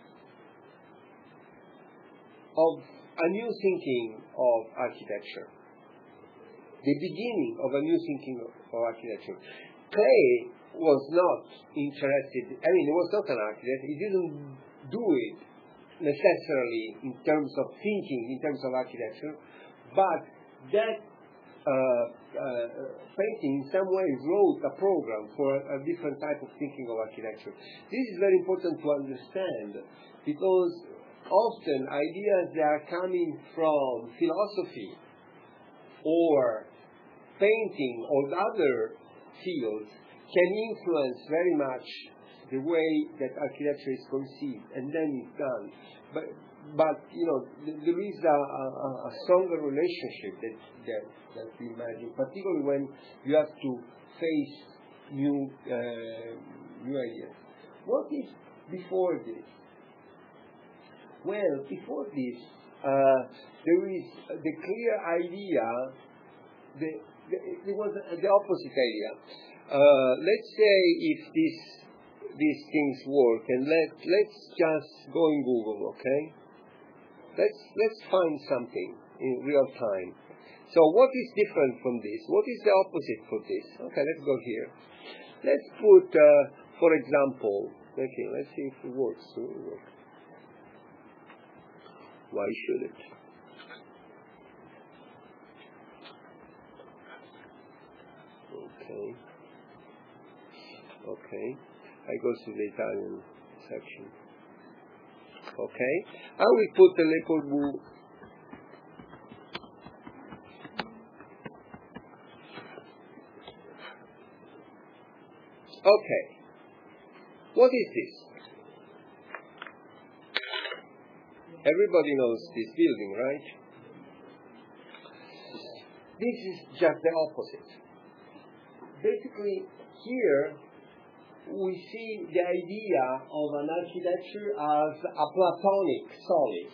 of a new thinking of architecture, the beginning of a new thinking of, of architecture. Klee was not interested, I mean, he was not an architect, he didn't do it necessarily in terms of thinking, in terms of architecture, but that uh, uh, painting in some way wrote a program for a, a different type of thinking of architecture. This is very important to understand, because often ideas that are coming from philosophy or painting or other fields can influence very much the way that architecture is conceived, and then it's done. But, but you know, th- there is a, a, a stronger relationship that, that, that we imagine, particularly when you have to face new, uh, new ideas. What is before this? Well, before this, uh, there is the clear idea, the, the, there was the opposite idea. Uh, let's say if this, these things work, and let, let's just go in Google, okay? Let's, let's find something in real time. So what is different from this? What is the opposite for this? Okay, let's go here. Let's put, uh, for example, okay, let's see if it works. It will work. Why should it? Okay. Okay. I go to the Italian section. Okay. I will put the Le Corbusier. Okay. What is this? Everybody knows this building, right? This is just the opposite. basically here we see the idea of an architecture as a Platonic solid.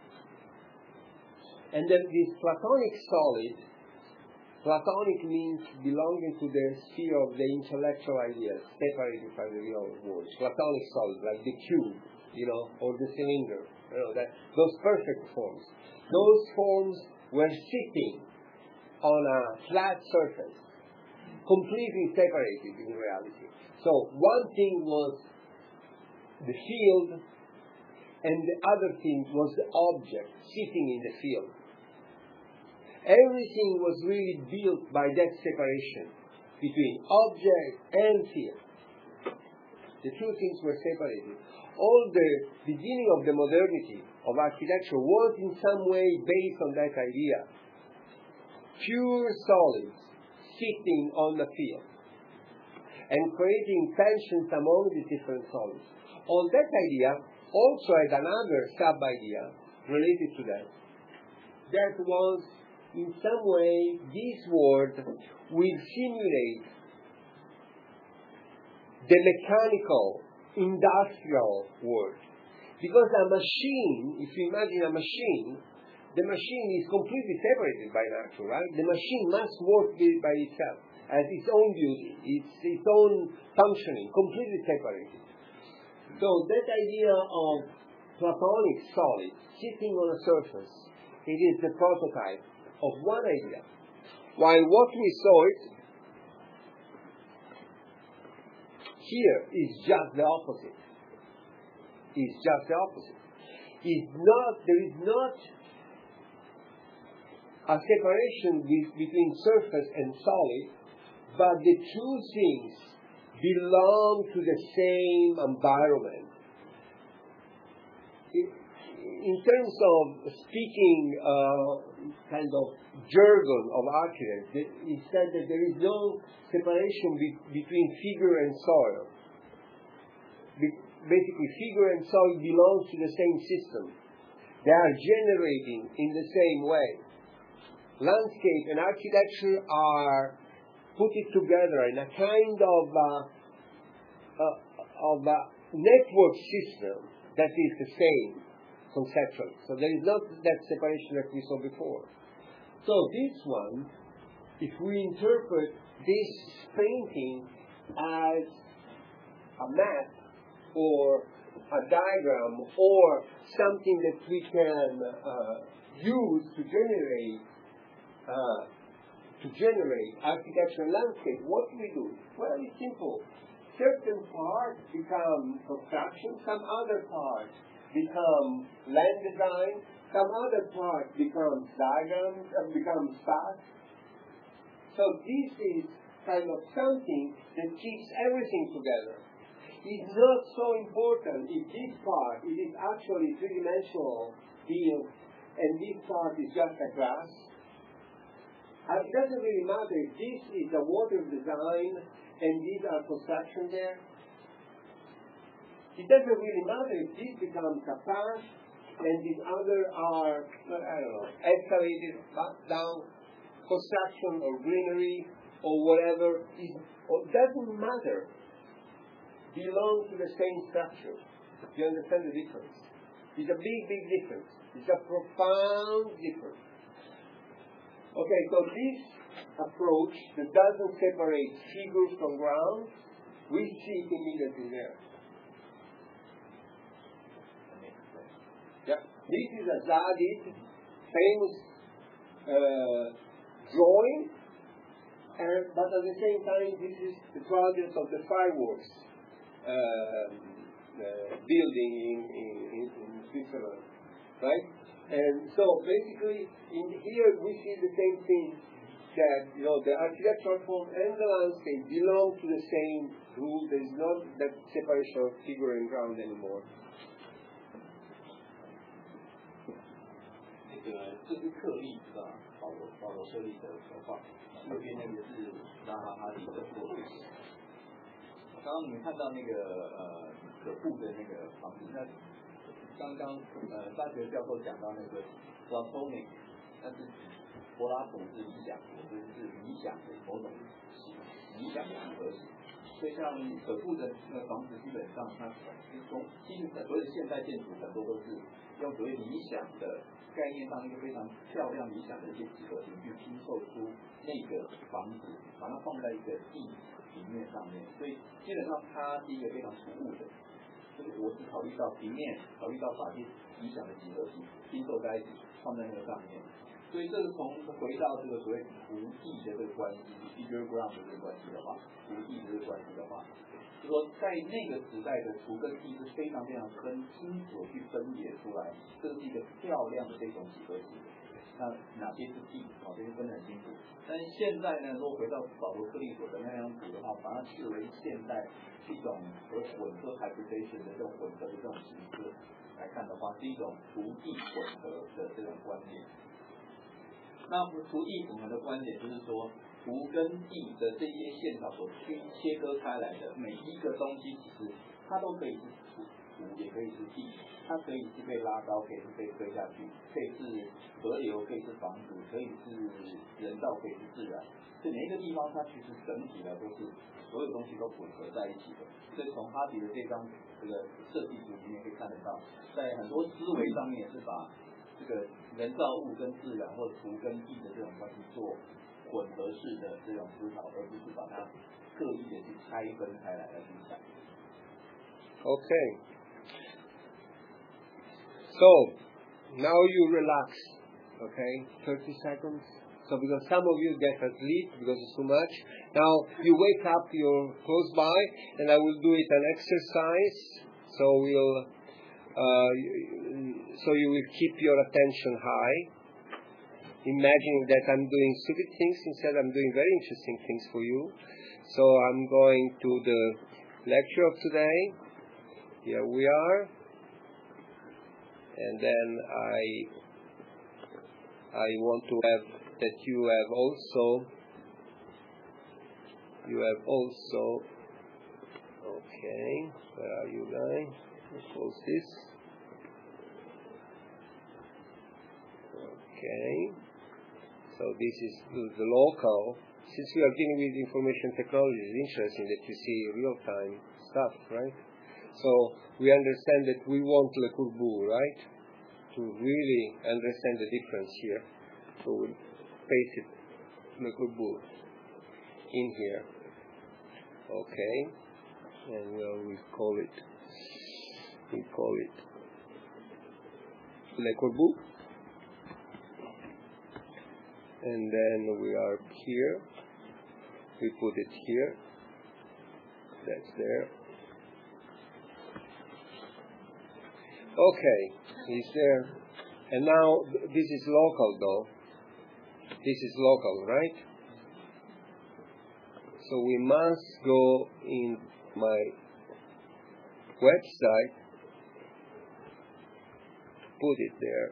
And then this Platonic solid, Platonic means belonging to the sphere of the intellectual ideas, separated by the real world. Platonic solid, like the cube, you know, or the cylinder, you know, that those perfect forms. Those forms were sitting on a flat surface, completely separated in reality. So one thing was the field, and the other thing was the object sitting in the field. Everything was really built by that separation between object and field. The two things were separated. All the beginning of the modernity of architecture was in some way based on that idea. Pure solids sitting on the field and creating tensions among the different solids. On that idea also had another sub-idea related to that. That was, in some way, this world will simulate the mechanical, industrial world. Because a machine, if you imagine a machine, the machine is completely separated by nature, right? The machine must work by itself, as its own beauty, its, its own functioning, completely separated. So that idea of Platonic solid sitting on a surface, it is the prototype of one idea. While what we saw it here is just the opposite. Is just the opposite. Is not there is not a separation with, between surface and solid, but the two things belong to the same environment. It, in terms of speaking uh, kind of jargon of architects, it said that there is no separation be- between figure and soil. Be- basically, figure and soil belong to the same system. They are generating in the same way. Landscape and architecture are put it together in a kind of a, uh, of a network system that is the same conceptually. So there is not that separation that we saw before. So this one, if we interpret this painting as a map or a diagram or something that we can uh, use to generate uh, to generate architectural landscape, what do we do? Well, it's simple. Certain parts become construction, some other parts become land design, some other parts become diagrams, uh, become paths. So this is kind of something that keeps everything together. It's not so important if this part it is actually three-dimensional field and this part is just a glass. Uh, it doesn't really matter if this is a water design and these are construction there. It doesn't really matter if this becomes a path and these other are, I don't know, excavated down, construction or greenery or whatever. It doesn't matter. Belong to the same structure. You understand the difference? It's a big, big difference. It's a profound difference. Okay, so this approach that doesn't separate figure from ground, we see it immediately there. Yeah. This is a Zadid famous uh, drawing, and, but at the same time, this is the project of the fireworks uh, uh, building in, in, in Switzerland, right? And so basically, in here we see the same thing, that you know the architectural form and the landscape belong to the same rule. There is not that separation of figure and ground anymore. 那个这是克利是吧？保罗保罗设立的手法，右边那个是拉哈哈里的作品。刚刚你们看到那个呃可布的那个房子，那刚刚呃大学教授讲到那个 Platonic， 但是柏拉图是理想，就是是理想的某种理想的几何形。所以像可复的那个房子，基本上它从其实所谓的现代建筑很多都是用所谓理想的概念上一个非常漂亮理想的一些几何形去拼凑出那个房子，把它放在一个地平面上面。所以基本上它是一个非常突兀的，就是我只考虑到平面，考虑到把这理想的几何形拼凑在一起，放在那个上面。所以这个从回到这个所谓图地的这个关系 ，figure ground 的这个关系的话，图地的这个关系的话，就说在那个时代的图跟地是非常非常分清楚去分别出来，这是一个漂亮的这种几何形。那哪些是地？哦，这些分得很清楚。但是现在呢，如果回到保罗克利索的那张图的话，把它视为现代一种和混合 hybridization 的这种混合的这种形式来看的话，是一种图地混合的这种观念。那图地混合的观点就是说，图跟地的这些线条所区切割开来的每一个东西，其实它都可以是图，图也可以是地，它可以是被拉高，可以是被推下去，可以是河流，可以是房子，可以是人造，可以是自然。所以每一个地方，它其实整体来说是所有东西都混合在一起的。所以从哈迪的这张这个设计图里面可以看得到，在很多思维上面也是把这个人造物跟自然或图跟地的这种关系做混合式的这种思考，而不是把它刻意的去拆分开来来去想。 Okay. So now you relax. Okay, thirty seconds. So because some of you get asleep because it's too much. Now you wake up, you're close by, and I will do it an exercise. So we'll, uh, so you will keep your attention high, imagining that I'm doing stupid things. Instead, I'm doing very interesting things for you. So I'm going to the lecture of today. Here we are, and then I I want to have that you have also you have also okay, where are you guys? Let's close this. Okay, so this is the local. Since we are dealing with information technology, it's interesting that you see real-time stuff, right? So we understand that we want Le Corbusier, right? To really understand the difference here. So we'll paste it Le Corbusier in here. Okay. And we'll, we'll call it, we call it Le Corbusier. And then we are here. We put it here. That's there. Okay, is there, and now this is local though, this is local, right? So we must go in my website, put it there.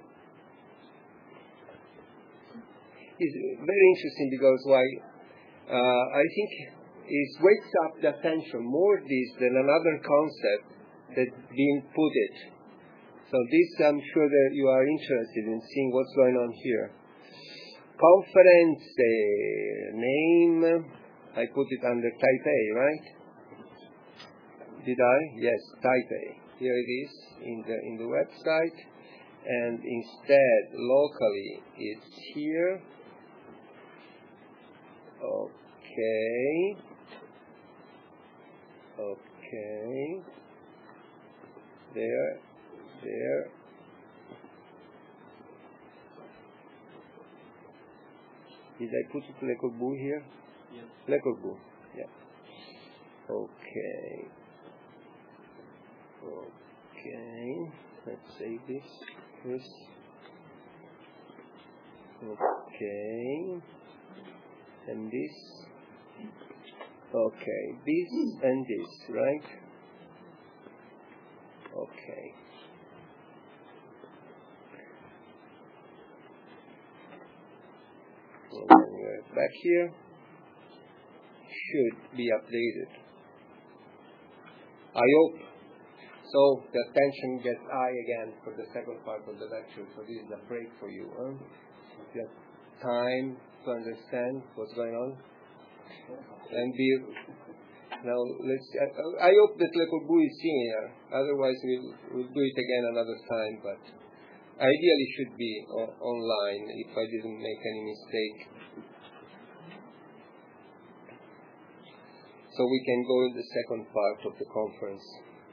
It's very interesting because why, uh, I think it wakes up the attention more this than another concept that being put it. So this, I'm sure that you are interested in seeing what's going on here. Conference uh, name, I put it under Taipei, right? Did I? Yes, Taipei. Here it is in the in the website, and instead locally it's here. Okay. Okay. There. There. Did I put it Le Corbusier here? Yes. Le Corbusier, yeah. Okay. Okay. Let's save this first. Okay. And this. Okay. This and this, right? Okay. And then we're back here. Should be updated. I hope. So the attention gets high again for the second part of the lecture. So this is a break for you. Huh? Just time to understand what's going on. And be now. Let's. I hope that Le Corbusier is here. Otherwise, we'll we'll do it again another time. But ideally, should be o- online if I didn't make any mistake. So we can go in the second part of the conference.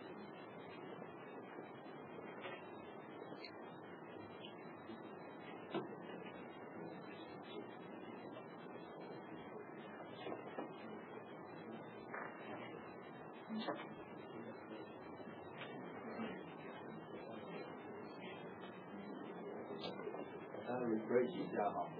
refresh 一下哈。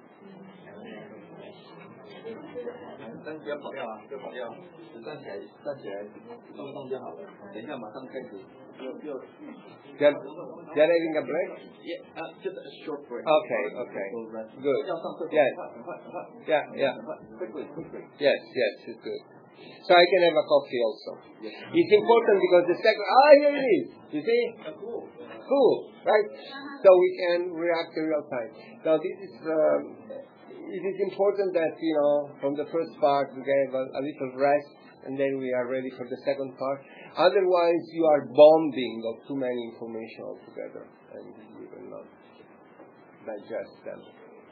但是不要跑掉啊，不要跑掉，只站起来，站起来动动就好了。等一下马上开始，要要。 They're, they're having a break? Yeah, uh, just a short break. Okay, okay. Good. Yes. Yeah, yeah. Quickly, quickly. Yes, yes, it's good. So I can have a coffee also. Yes. It's important because the second, ah, here it is. You see? Oh, cool. Cool, right? So we can react in real time. Now this is, um, it is important that, you know, from the first part we have a, a little rest and then we are ready for the second part. Otherwise you are bombing of too many information altogether and you will not digest them.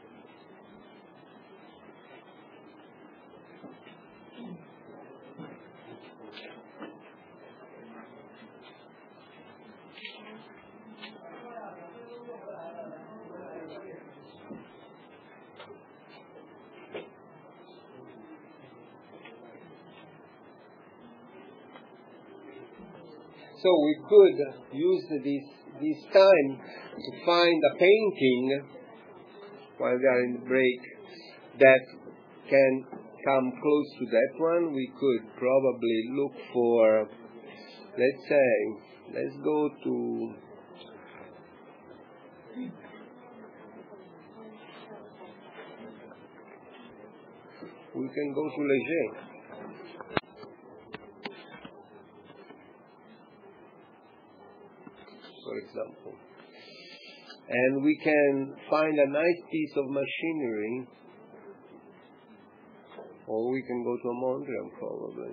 So we could use this this time to find a painting while we are in the break that can come close to that one. We could probably look for, let's say, let's go to we can go to Leger. For example, and we can find a nice piece of machinery, or we can go to a Mondrian probably.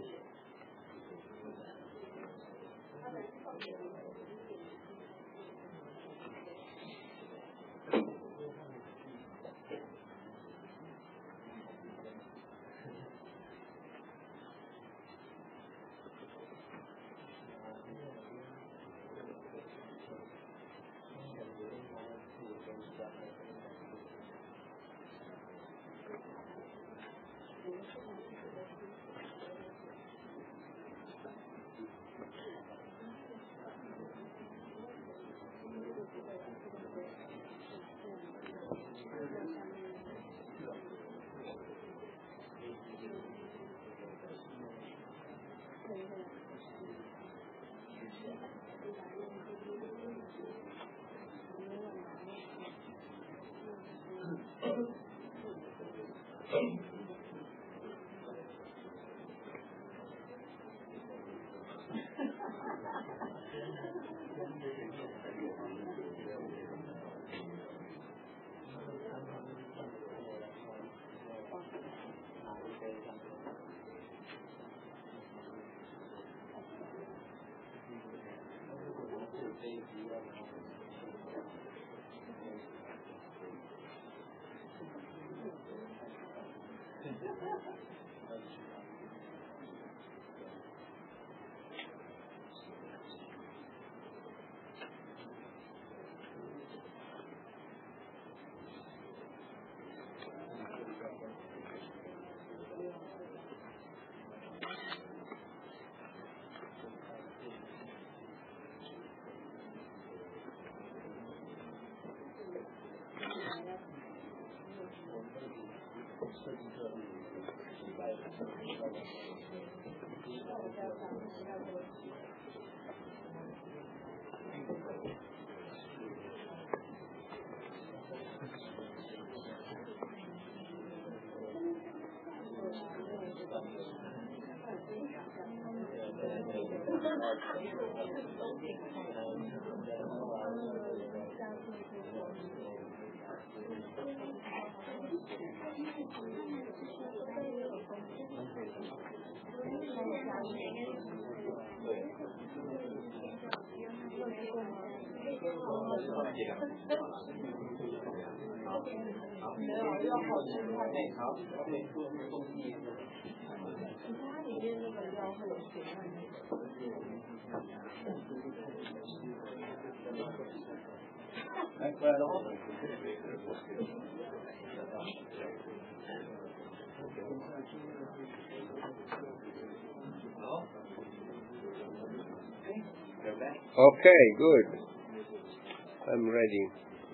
Okay, good. I'm ready.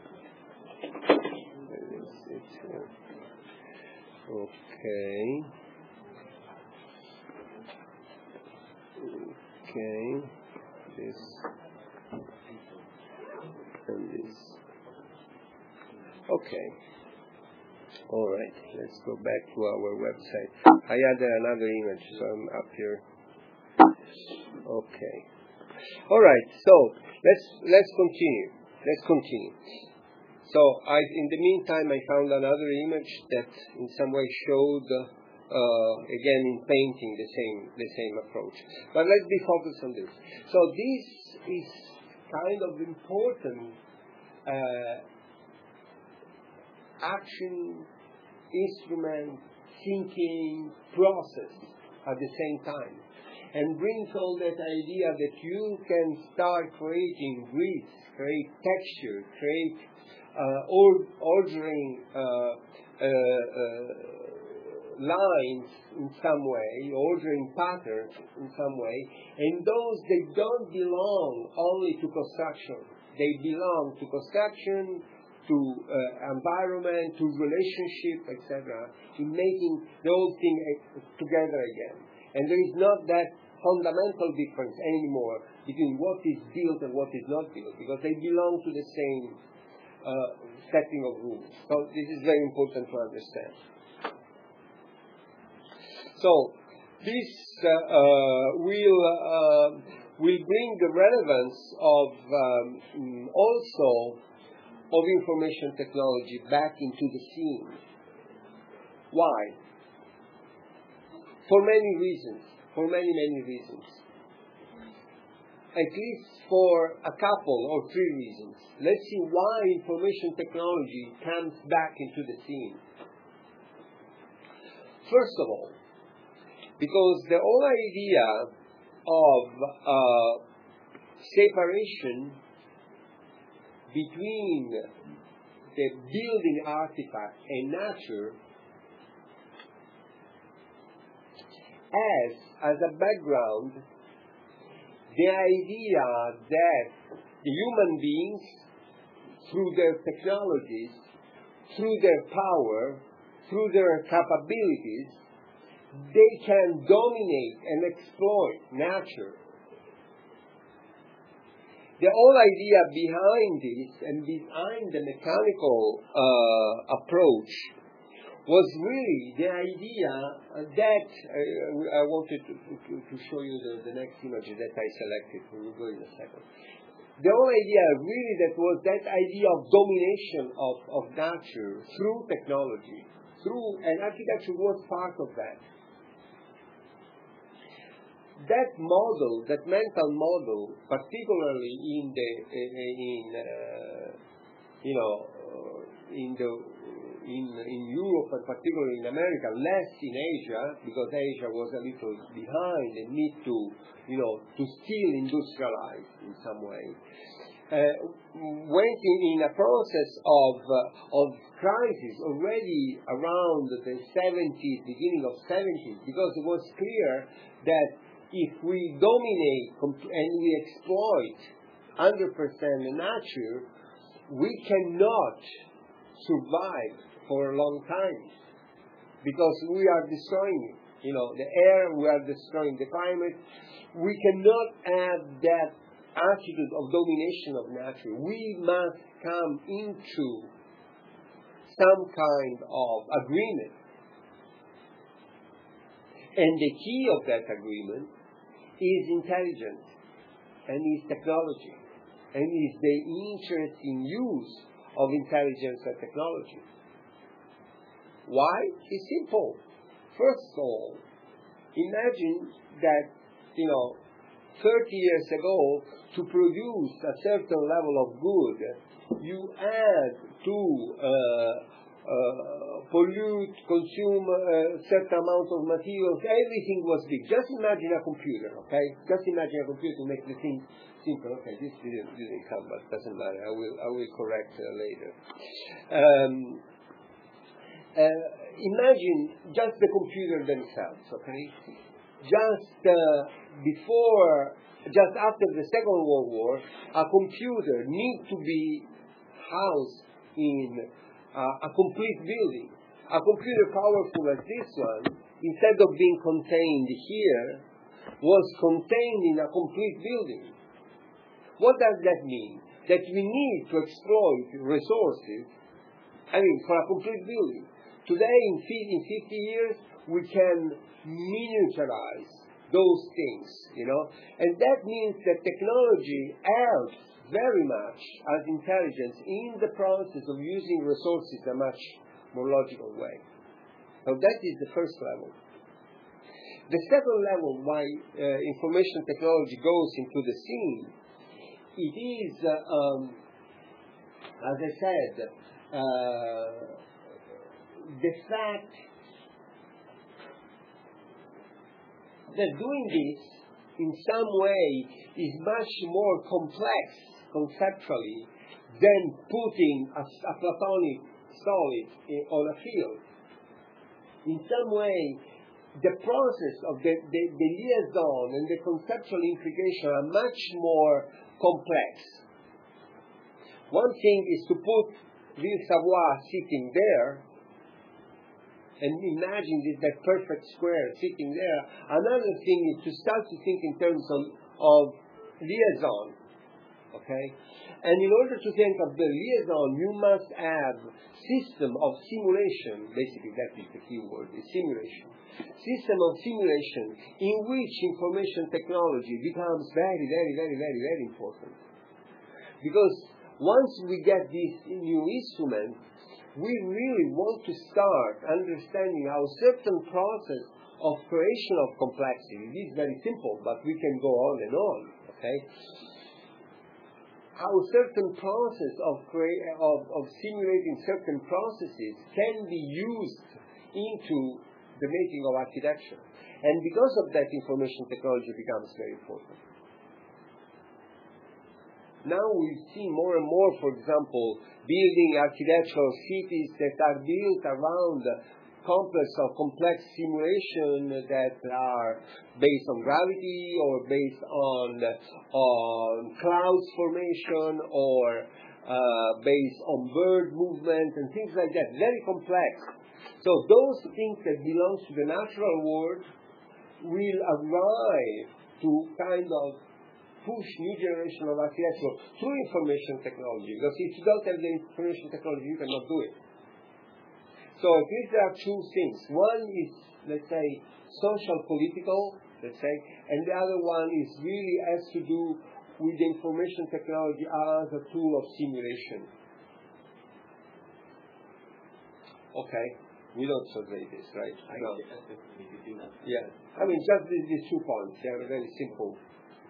Okay. Okay. This and this. Okay. All right. Let's go back to our website. I added another image, so I'm up here. Okay. All right. So let's let's continue. Let's continue. So I, in the meantime, I found another image that in some way showed, uh, again in painting, the same the same approach. But let's be focused on this. So this is kind of important uh, action, instrument, thinking, process at the same time, and brings all that idea that you can start creating grids, create texture, create uh, or, ordering uh, uh, uh, lines in some way, ordering patterns in some way, and those, they don't belong only to construction. They belong to construction, to uh, environment, to relationship, et cetera, in making the whole thing together again. And there is not that fundamental difference anymore between what is built and what is not built, because they belong to the same uh, setting of rules. So this is very important to understand. So this uh, uh, will uh, will bring the relevance of um, also of information technology back into the scene. Why? For many reasons. For many, many reasons. At least for a couple or three reasons. Let's see why information technology comes back into the scene. First of all, because the whole idea of uh, separation between the building artifact and nature as, as a background, the idea that the human beings, through their technologies, through their power, through their capabilities, they can dominate and exploit nature. The whole idea behind this and behind the mechanical uh, approach was really the idea that uh, I wanted to, to, to show you the, the next image that I selected. We will go in a second. The whole idea really that was that idea of domination of, of nature through technology, through, and architecture was part of that. That model, that mental model, particularly in the in uh, you know in the in in Europe and particularly in America, less in Asia, because Asia was a little behind and need to you know to still industrialize in some way. Uh, went in, in a process of uh, of crisis already around the seventies, beginning of seventies, because it was clear that if we dominate and we exploit one hundred percent the nature, we cannot survive for a long time because we are destroying it. You know, the air, we are destroying the climate. We cannot have that attitude of domination of nature. We must come into some kind of agreement. And the key of that agreement is intelligence and is technology and is the interesting use of intelligence and technology. Why? It's simple. First of all, imagine that, you know, thirty years ago, to produce a certain level of good, you had to uh, uh, pollute, consume a certain amount of materials. Everything was big. Just imagine a computer, okay? Just imagine a computer to make the thing simple. Okay, this didn't, didn't come, but doesn't matter. I will I will correct uh, later. Um, uh, imagine just the computer themselves, okay? Just uh, before, just after the Second World War, a computer needs to be housed in uh, a complete building. A computer powerful as this one, instead of being contained here, was contained in a complete building. What does that mean? That we need to exploit resources, I mean, for a complete building. Today, in fifty years, we can miniaturize those things, you know, and that means that technology helps very much as intelligence in the process of using resources in a much more logical way. So that is the first level. The second level, why uh, information technology goes into the scene, it is, uh, um, as I said, uh, the fact that doing this in some way is much more complex conceptually than putting a, a platonic solid in, on a field. In some way, the process of the, the, the liaison and the conceptual implication are much more complex. One thing is to put Ville Savoye sitting there and imagine this, that perfect square sitting there. Another thing is to start to think in terms of, of liaison, okay? And in order to think of the liaison, you must have system of simulation, basically that is the key word, is simulation. System of simulation in which information technology becomes very, very, very, very, very important. Because once we get this new instrument, we really want to start understanding how certain process of creation of complexity, it is very simple, but we can go on and on, okay? How certain process of, crea- of, of simulating certain processes can be used into the making of architecture. And because of that, information technology becomes very important. Now we see more and more, for example, building architectural cities that are built around complex or complex simulation that are based on gravity or based on, on clouds formation or uh, based on bird movement and things like that. Very complex. So those things that belong to the natural world will arrive to kind of push new generation of architecture through information technology. Because if you don't have the information technology, you cannot do it. So at least there are two things. One is, let's say, social political, let's say, and the other one is really has to do with the information technology as a tool of simulation. Okay, we don't survey this, right? No. Yeah, I mean, just these, these two points, they are very simple.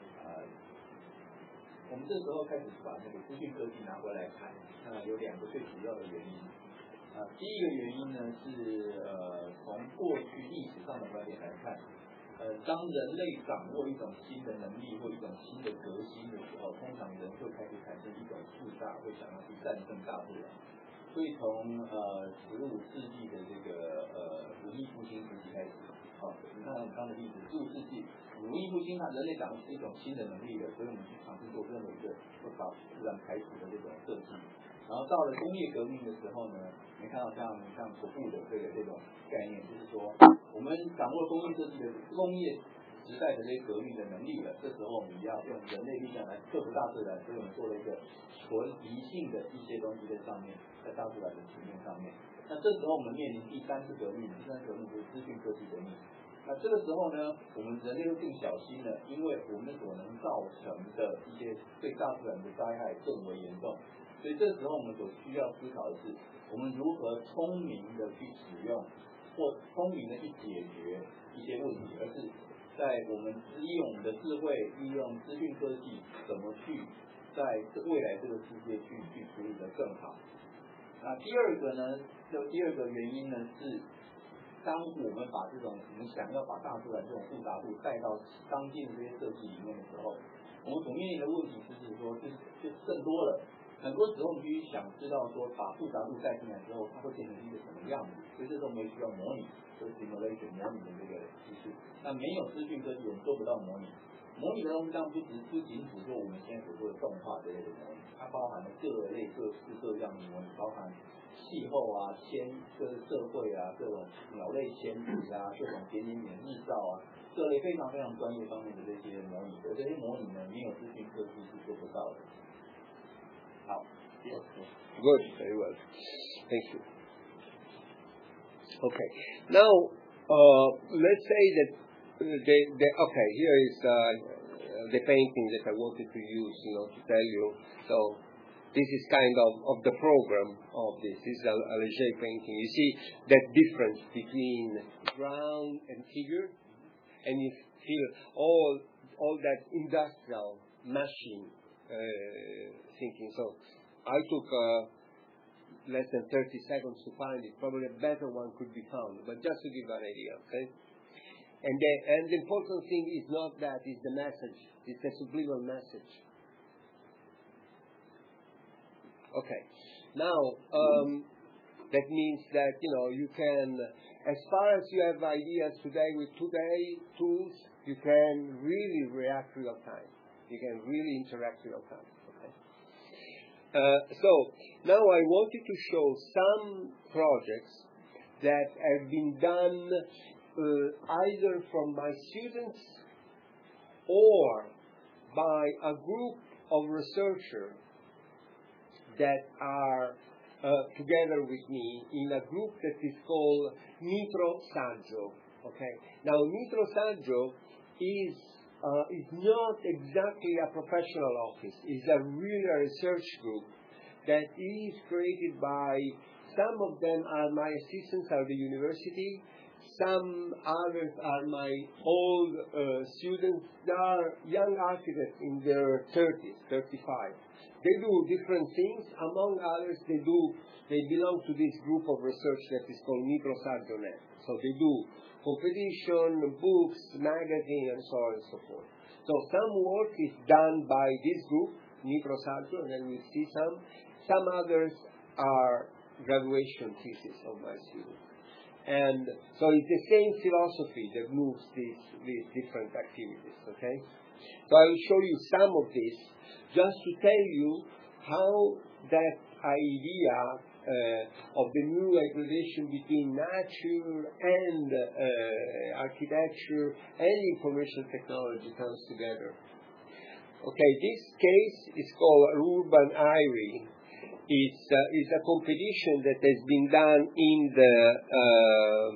我们这时候开始把那个资讯科技拿回来看，那有两个最主要的原因。啊，第一个原因呢是呃，从过去历史上的观点来看，呃，当人类掌握一种新的能力或一种新的革新的时候，通常人会开始产生一种自大，会想要去战胜大自然。所以从呃十五世纪的这个呃文艺复兴时期开始，好、哦，你看刚刚的例子，十五世纪。文艺复兴，它人类掌握一种新的能力了，所以我们去尝试做任何一个会把自然排除的这种设计。然后到了工业革命的时候呢，你看到像像所布的这个这种概念，就是说我们掌握工业设计的工业时代的这些革命的能力了，这时候我们要用人类力量来克服大自然，所以我们做了一个纯宜性的一些东西在上面，在大自然的层面上面。那这时候我们面临第三次革命，第三次革命就是资讯科技革命。那这个时候呢，我们人类就更小心了，因为我们所能造成的一些对大自然的灾害更为严重。 所以这时候我们所需要思考的是，我们如何聪明的去使用，或聪明的去解决一些问题，而是在我们利用我们的智慧，利用资讯科技，怎么去在未来这个世界去去处理得更好。那第二个呢，就第二个原因呢是，当我们把这种我们想要把大自然这种复杂度带到当今的这些设计里面的时候，我们所面临的问题就是说，就是就更多了。很多时候我们必须想知道说，把复杂度带进来之后，它会变成一个什么样子。所以这时候我们需要模拟，就是 simulation 模拟的这个技术。那没有资讯科技，我们做不到模拟。模拟的东西当然不只不仅只做我们现在所做的动画之类的模拟，它包含了各类各式各样的模拟，包含气候啊、迁各社会啊、各种鸟类迁徙啊、各种点点点日照啊，各类非常非常专业方面的这些模拟，而这些模拟呢，没有资讯科技是做不到的。好，第二个。 Good, very well. Thank you. Okay, now uh, let's say that uh, the, the, okay, here is uh, the painting that I wanted to use, you know, to tell you. So this is kind of, of the program of this. This is a, a Leger painting. You see that difference between ground and figure, and you feel all all that industrial machine uh, thinking. So I took uh, less than thirty seconds to find it. Probably a better one could be found, but just to give an idea, okay? And the, and the important thing is not that, it's the message. It's the subliminal message. Okay. Now, um, that means that, you know, you can, as far as you have ideas today with today tools, you can really react real time. You can really interact real time. Okay. Uh, so now I wanted to show some projects that have been done uh, either from my students or by a group of researchers that are uh, together with me in a group that is called Nitro Saggio. Okay. Now Nitro Saggio is uh, is not exactly a professional office. It's a really a research group that is created by, some of them are my assistants at the university, some others are my old uh, students. They are young architects in their thirties, thirty-five. They do different things. Among others, they do. They belong to this group of research that is called Nitro Saggio Net. So they do competition, books, magazine, and so on and so forth. So some work is done by this group, Nitro Saggio, and then we see some. Some others are graduation thesis of my students. And so it's the same philosophy that moves these, these different activities, okay? So I will show you some of this just to tell you how that idea uh, of the new relation between nature and uh, architecture and information technology comes together. Okay, this case is called Urban Eyrie. It's, uh, it's a competition that has been done in the um,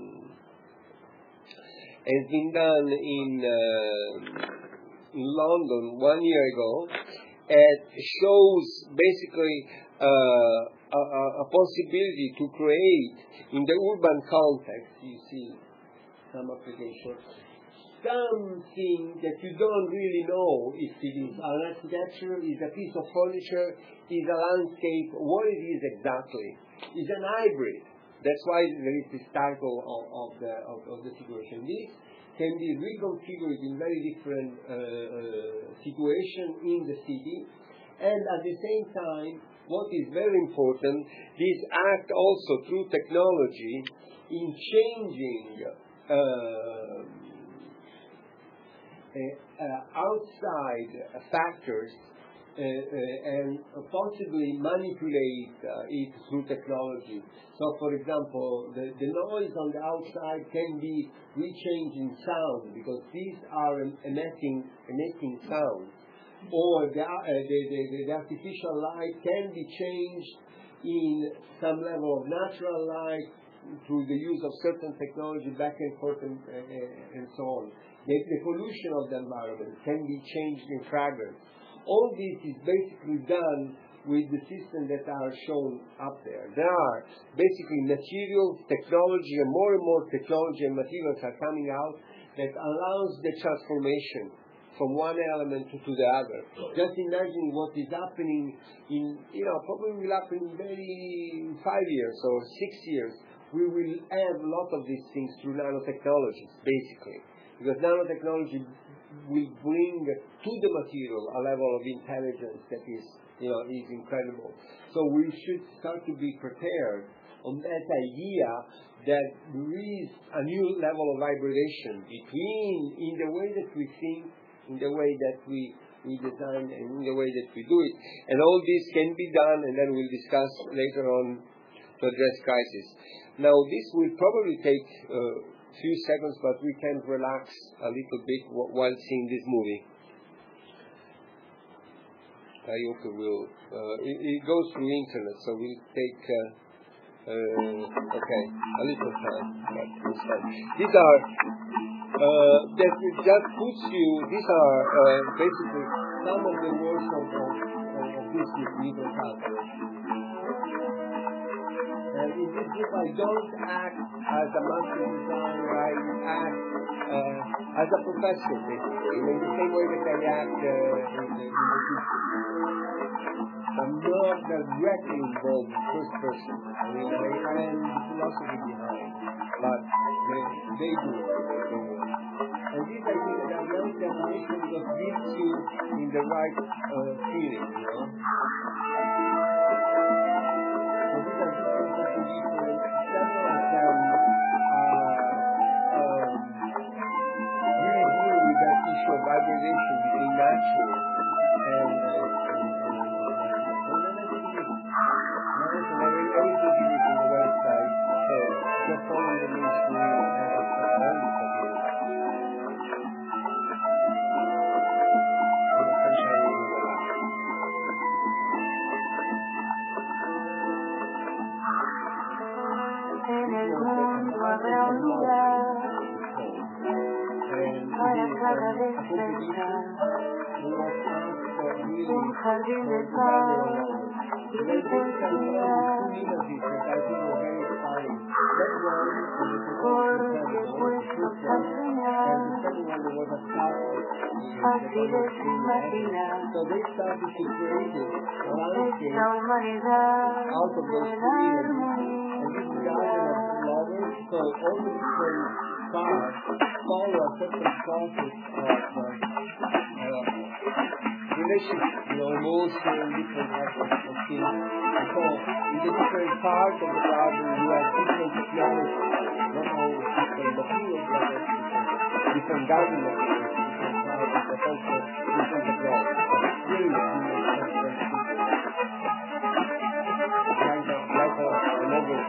has been done in uh, in London one year ago. It shows basically uh, a, a possibility to create in the urban context. You see some applications. Something that you don't really know if it is an architecture, is a piece of furniture, is a landscape, what it is exactly. It's an hybrid. That's why there is this title of, of, the, of, of the situation. This can be reconfigured in very different uh, uh, situations in the city. And at the same time, what is very important, this act also through technology in changing uh, Uh, uh, outside uh, factors uh, uh, and possibly manipulate uh, it through technology. So, for example, the, the noise on the outside can be rechanged in sound because these are emitting emitting sound, or the, uh, the, the, the artificial light can be changed in some level of natural light through the use of certain technology back and forth and, uh, and so on. The, the pollution of the environment can be changed in fragrance. All this is basically done with the systems that are shown up there. There are basically materials, technology, and more and more technology and materials are coming out that allows the transformation from one element to, to the other. Just imagine what is happening in, you know, probably will happen in very five years or six years. We will have a lot of these things through nanotechnologies, basically. Because nanotechnology will bring to the material a level of intelligence that is, you know, is incredible. So we should start to be prepared on that idea that there is a new level of hybridation between in the way that we think, in the way that we, we design, and in the way that we do it. And all this can be done, and then we'll discuss later on to address crisis. Now, this will probably take a few seconds, but we can relax a little bit while seeing this movie. Ayoko will, uh, it, it goes through internet, so we'll take, uh, uh, okay, a little time. These are, uh, that just puts you, these are uh, basically some of the works of, of, of this middle class. And in this book, I don't act as a master designer, I act uh, as a professor, basically, in the same way that I act uh, in the, in the I'm not directly involved in first person. I mean, I, I am the philosophy behind, but they, they do it. And this, I think, that I'm not definition of gives you in the right uh, feeling, you know. So these are different compositions. Several of them are um, really deal with that issue of hybridation between natural and uh, un jardín de paz y felicidad, porque puestos a soñar, fáciles de imaginar, esta humanidad en armonía. So all the different stars follow a certain process of uh, uh, relationship, you know, emotion, different aspects of things. And so in the different parts of the garden, you have different technologies, not only different materials, but also different garden materials, different parts, but also different technologies. Really, like a, like a, a novel.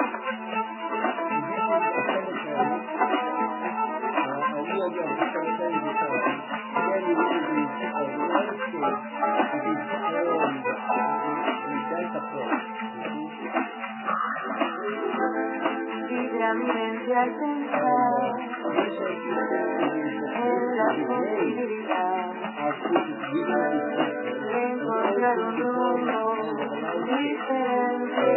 Vibra mi mente al pensar en la posibilidad de encontrar un mundo diferente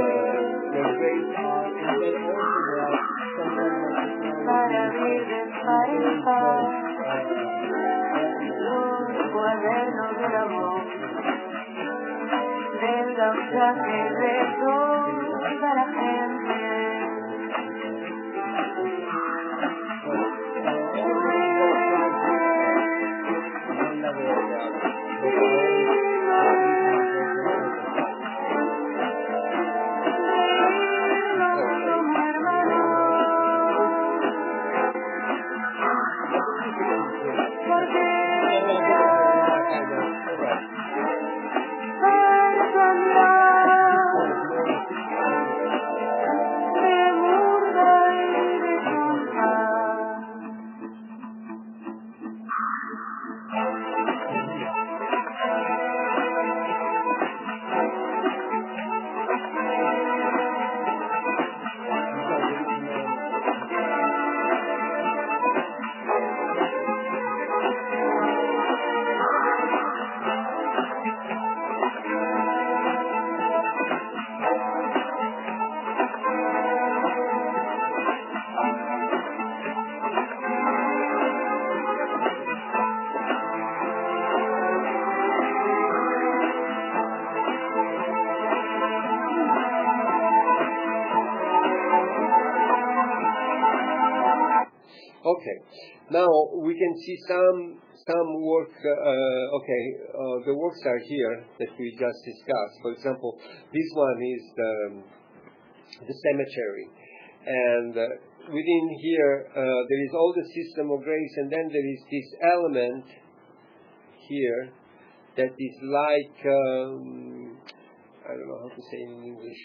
para vivir de par en par los cuadernos del amor del naufragio de toda la gente. Okay. Now we can see some some work. Uh, okay, uh, the works are here that we just discussed. For example, this one is the, the cemetery, and uh, within here uh, there is all the system of grace, and then there is this element here that is like um, I don't know how to say it in English.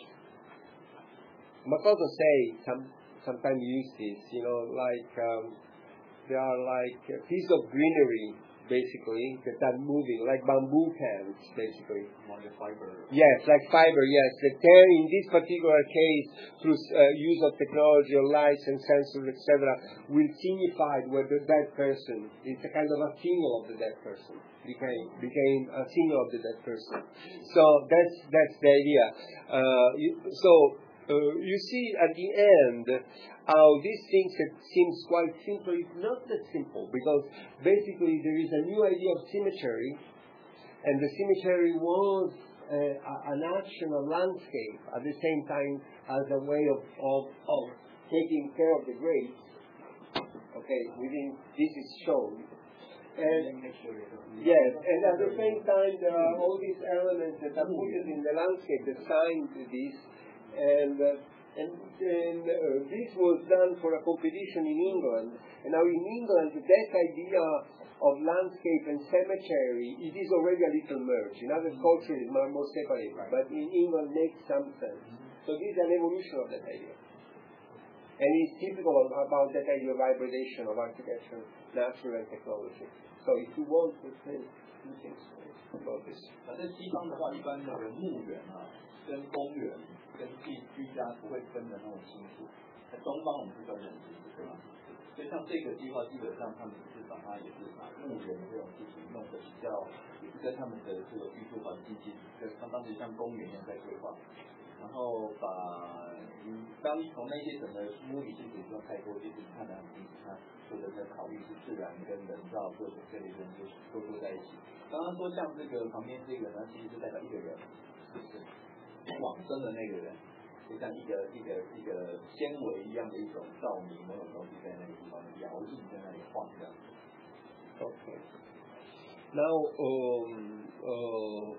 Makoto say some sometimes use this, you know, like um, they are like a piece of greenery, basically, that are moving, like bamboo cans, basically. Like a fiber. Yes, like fiber, yes. That can, in this particular case, through uh, use of technology or lights and sensors, et cetera, will signify where the dead person, it's a kind of a signal of the dead person, became became a signal of the dead person. So that's that's the idea. Uh, you, so. Uh, you see at the end how these things that seems quite simple is not that simple, because basically there is a new idea of cemetery, and the cemetery was uh, an action of landscape at the same time as a way of, of, of taking care of the graves. Okay, within this is shown. And yes, and at the same time there are all these elements that are put in the landscape that sign to this. And, uh, and, and uh, this was done for a competition in England. And now in England, that idea of landscape and cemetery, it is already a little merged. In other cultures, it's more, more separated. Right. But in England, it makes some sense. So this is an evolution of that idea. And it's typical of, about that idea of hybridization of architecture, natural and technology. So if you want to say two things about this. 反正西方的话，一般的墓园啊，跟公园。跟地居家不会分得那么清楚，在东方我们是分得很清楚，对吧？所以像这个计划，基本上他们是把它也是把墓园的这种事情弄得比较，也是跟他们的这个居住环境其实跟他当时像公园一样在规划，然后把嗯，当从那些整个物理性质不用太多，就是看得很清楚，它所有的考虑是自然跟人造各种这类东西都都在一起。刚刚说像这个旁边这个呢，其实是代表一个人，就是往生的那个人，就像一个一个一个纤维一样的一种照明，某种东西在那个地方摇曳在那里晃这样。 Okay. Now, um, uh,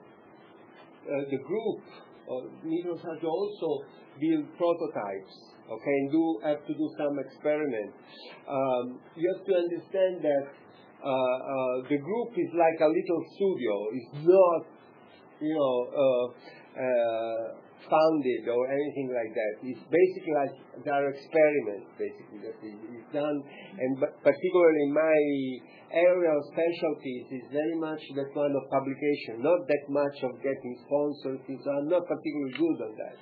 uh, the group uh, Migros has to also build prototypes. Okay, and do have to do some experiment. Um, you have to understand that uh, uh, the group is like a little studio. It's not, you know. Uh, Uh, founded or anything like that. It's basically like their experiments, basically, that is done. And particularly my area of specialties is very much that one of publication, not that much of getting sponsors. So I'm not particularly good on that.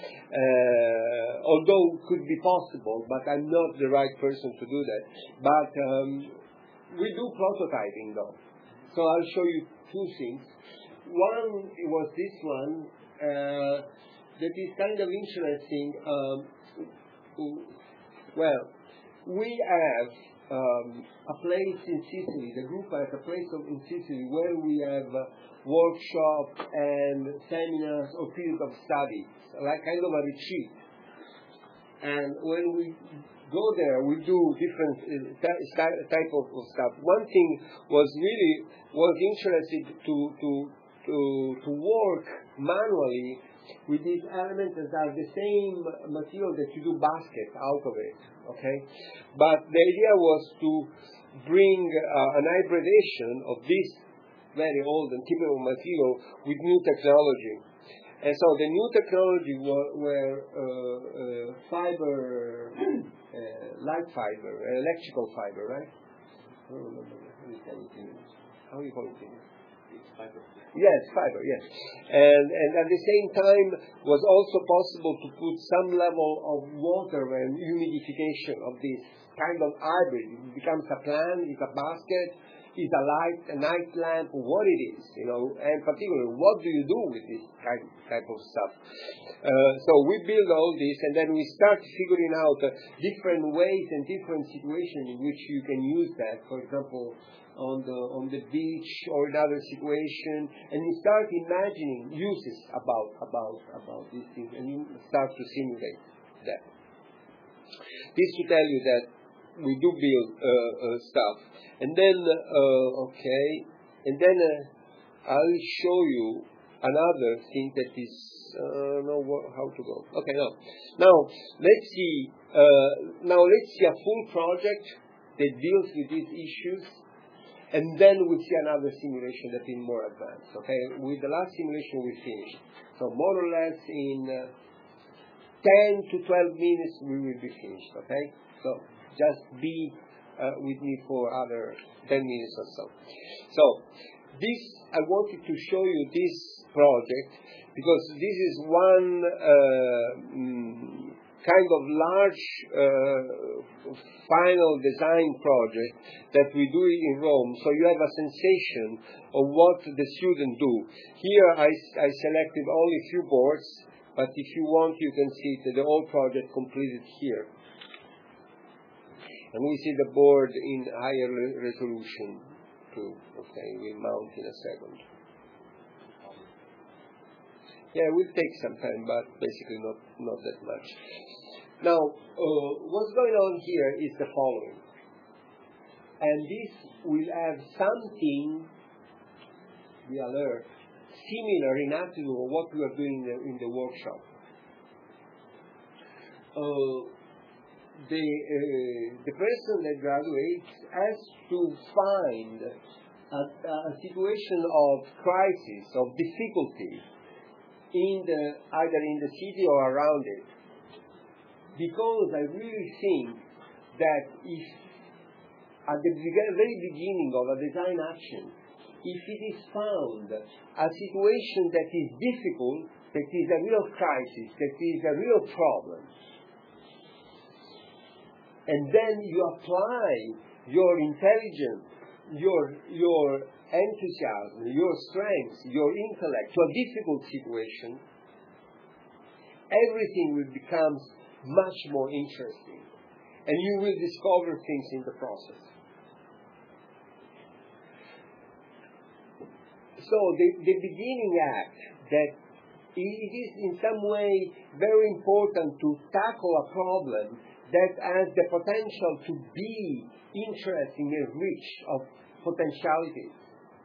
Uh, although it could be possible, but I'm not the right person to do that. But um, we do prototyping though. So I'll show you two things. One was this one. Uh, that is kind of interesting. Um, well, we have um, a place in Sicily, the group has a place in Sicily where we have uh, workshops and seminars or field of study, like kind of a retreat. And when we go there, we do different uh, type of, of stuff. One thing was really was interested to to to to work manually with these elements that are the same material that you do baskets out of it, okay? But the idea was to bring uh, an hybridization of this very old and typical material with new technology. And so the new technology were, were uh, uh, fiber, uh, light fiber, electrical fiber, right? I don't remember how you call it in English. How do you call it in English? It's fiber. Yes, fiber, yes. And, and at the same time was also possible to put some level of water and humidification of this kind of hybrid. It becomes a plant, it's a basket, it's a light, a night lamp, what it is, you know, and particularly what do you do with this kind, type of stuff. Uh, so we build all this and then we start figuring out uh, different ways and different situations in which you can use that. For example, on the on the beach or another situation, and you start imagining uses about about about these things, and you start to simulate that. This to tell you that we do build uh, uh, stuff. And then, uh, okay, and then uh, I'll show you another thing that is, uh, no, how to go. Okay, no. Now, let's see, uh, now let's see a full project that deals with these issues, and then we see another simulation that is more advanced, okay? With the last simulation we finished. So more or less in uh, ten to twelve minutes we will be finished, okay? So just be uh, with me for other ten minutes or so. So this, I wanted to show you this project because this is one uh, mm, kind of large uh, final design project that we do in Rome, so you have a sensation of what the students do. Here I, I selected only a few boards, but if you want you can see the, the whole project completed here. And we see the board in higher resolution too. Okay, we'll mount in a second. Yeah, it will take some time, but basically not, not that much. Now, uh, what's going on here is the following. And this will have something, the alert, similar in attitude of what we are doing in the, in the workshop. Uh, the, uh, the person that graduates has to find a, a situation of crisis, of difficulty, in the, either in the city or around it. Because I really think that if at the very beginning of a design action, if it is found a situation that is difficult, that is a real crisis, that is a real problem, and then you apply your intelligence, your, your enthusiasm, your strength, your intellect to a difficult situation, everything will become much more interesting, and you will discover things in the process. So the, the beginning act, that it is in some way very important to tackle a problem that has the potential to be interesting and rich of potentialities.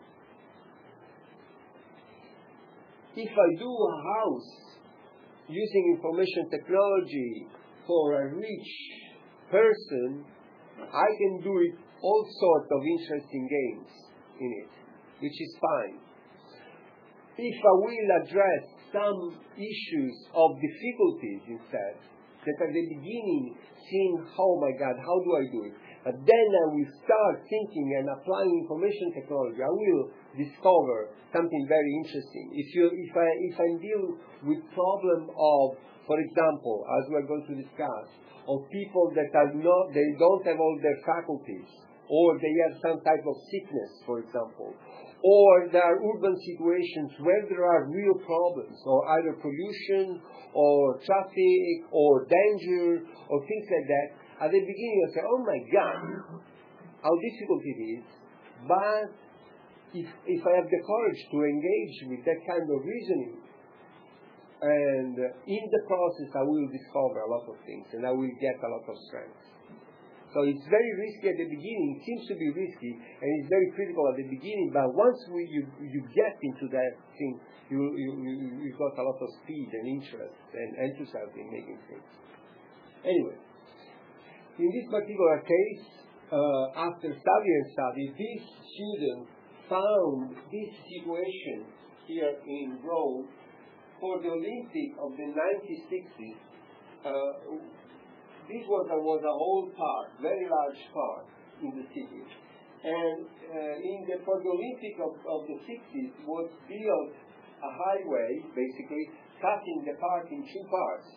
If I do a house using information technology for a rich person, I can do it all sorts of interesting games in it, which is fine. If I will address some issues of difficulties instead, that at the beginning seem, oh my God, how do I do it? But then I will start thinking and applying information technology, I will discover something very interesting. If you, if I, if I deal with problem of, for example, as we are going to discuss, of people that are not, they don't have all their faculties, or they have some type of sickness, for example, or there are urban situations where there are real problems, or either pollution, or traffic, or danger, or things like that. At the beginning I say, oh my God, how difficult it is, but if, if I have the courage to engage with that kind of reasoning, and in the process I will discover a lot of things, and I will get a lot of strength. So it's very risky at the beginning, it seems to be risky, and it's very critical at the beginning, but once we, you, you get into that thing, you, you, you, you've got a lot of speed and interest and enthusiasm in making things. Anyway, in this particular case, uh, after study and study, this student found this situation here in Rome for the Olympic of the nineteen sixties. Uh, this was a, was a whole park, very large park in the city. And uh, in the, for the Olympic of, of the sixties was built a highway, basically, cutting the park in two parts.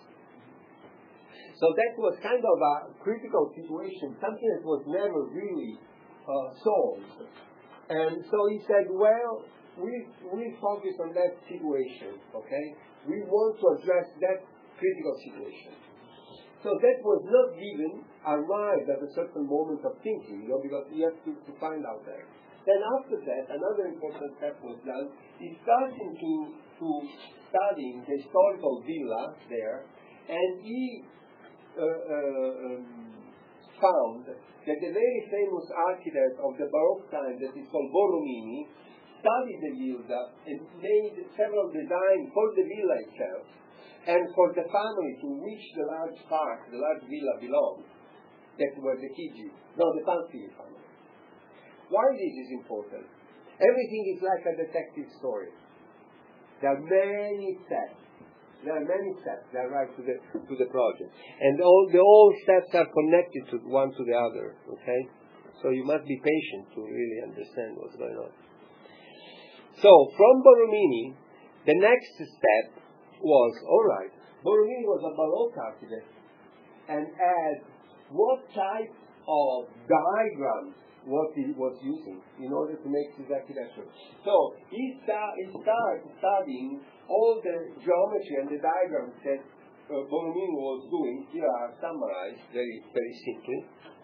So that was kind of a critical situation, something that was never really uh, solved. And so he said, well, we we focus on that situation, okay? We want to address that critical situation. So that was not given, arrived at a certain moment of thinking, you know, because you have to, to find out there. Then after that, another important step was done. He started to, to studying the historical villa there, and he uh, uh, um, found that the very famous architect of the Baroque time, that is called Borromini, studied the villa and made several designs for the villa itself and for the family to which the large park, the large villa belonged, that were the Chigi, no, the Pamphili family. Why this is important? Everything is like a detective story. There are many steps. There are many steps that are right to the to the project, and all the all steps are connected to one to the other. Okay, so you must be patient to really understand what's going on. So from Borromini, the next step was all right. Borromini was a Baroque architect, and add what type of diagrams what he was using in order to make his architecture. So he, sta- he started studying all the geometry and the diagrams that uh, Borromini was doing. Here are summarized very, very simply.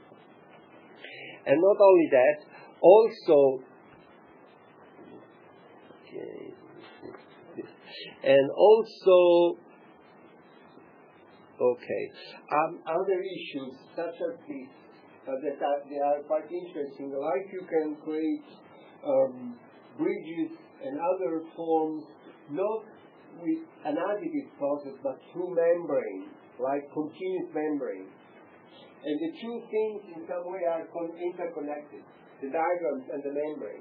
And not only that, also, okay, and also, okay, um, other issues such as this. Uh, that are, they are quite interesting. Like you can create um, bridges and other forms, not with an additive process, but through membrane, like continuous membrane. And the two things in some way are con- interconnected, the diagrams and the membrane.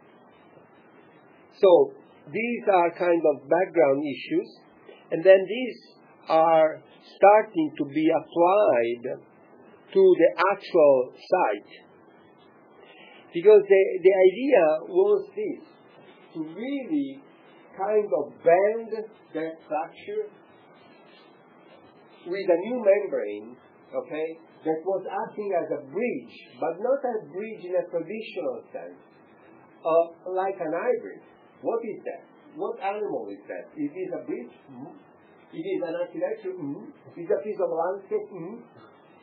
So these are kind of background issues, and then these are starting to be applied to the actual site. Because the, the idea was this, to really kind of bend that structure with a new membrane, okay, that was acting as a bridge, but not a bridge in a traditional sense, uh, like an hybrid. What is that? What animal is that? It is a bridge? Mm-hmm. It is an architecture? Mm-hmm. It is a piece of landscape? Mm-hmm.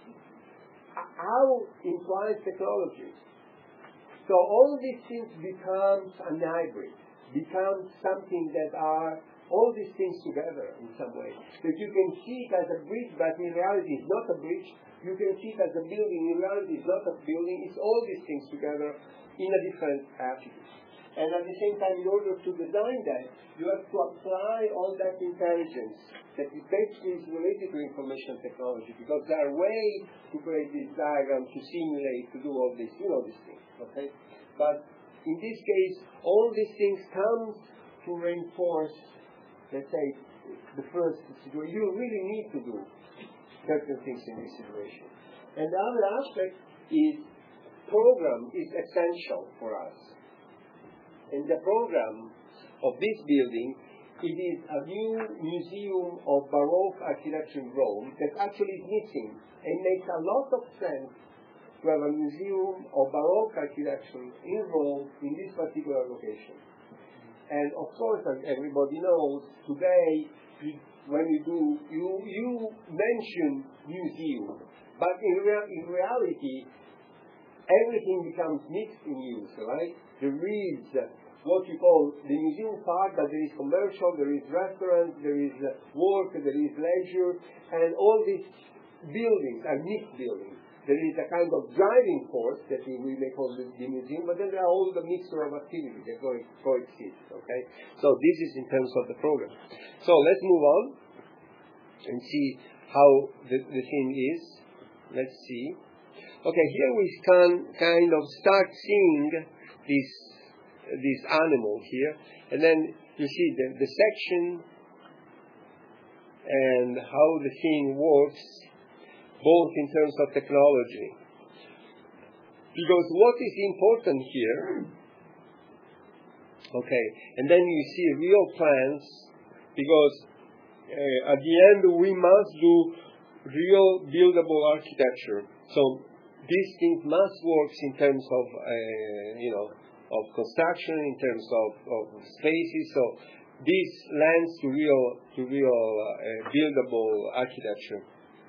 How implies technology? So all these things becomes a hybrid, becomes something that are all these things together in some way. That you can see it as a bridge, but in reality it's not a bridge. You can see it as a building, in reality it's not a building. It's all these things together in a different attitude. And at the same time, in order to design that, you have to apply all that intelligence that is basically is related to information technology, because there are ways to create this diagram, to simulate, to do all this, you know, these things, okay? But in this case, all these things come to reinforce, let's say, the first situation. You really need to do certain things in this situation. And the other aspect is program is essential for us. In the program of this building, it is a new museum of Baroque architecture in Rome that actually is missing. It makes a lot of sense to have a museum of Baroque architecture in Rome in this particular location. And of course, as everybody knows, today, when you do, you, you mention museum, but in, rea- in reality, everything becomes mixed in use, right? There is uh, what you call the museum part, but there is commercial, there is restaurant, there is uh, work, there is leisure, and all these buildings are mixed buildings. There is a kind of driving force that we may call the, the museum, but then there are all the mixture of activities that co- coexist, okay? So this is in terms of the program. So let's move on and see how the, the thing is. Let's see. Okay, here we can kind of start seeing this this animal here, and then you see the, the section and how the thing works, both in terms of technology. Because what is important here, okay, and then you see real plans, because uh, at the end we must do real buildable architecture. So these things must work in terms of, uh, you know, of construction, in terms of, of spaces. So this lends to real, to real uh, buildable architecture.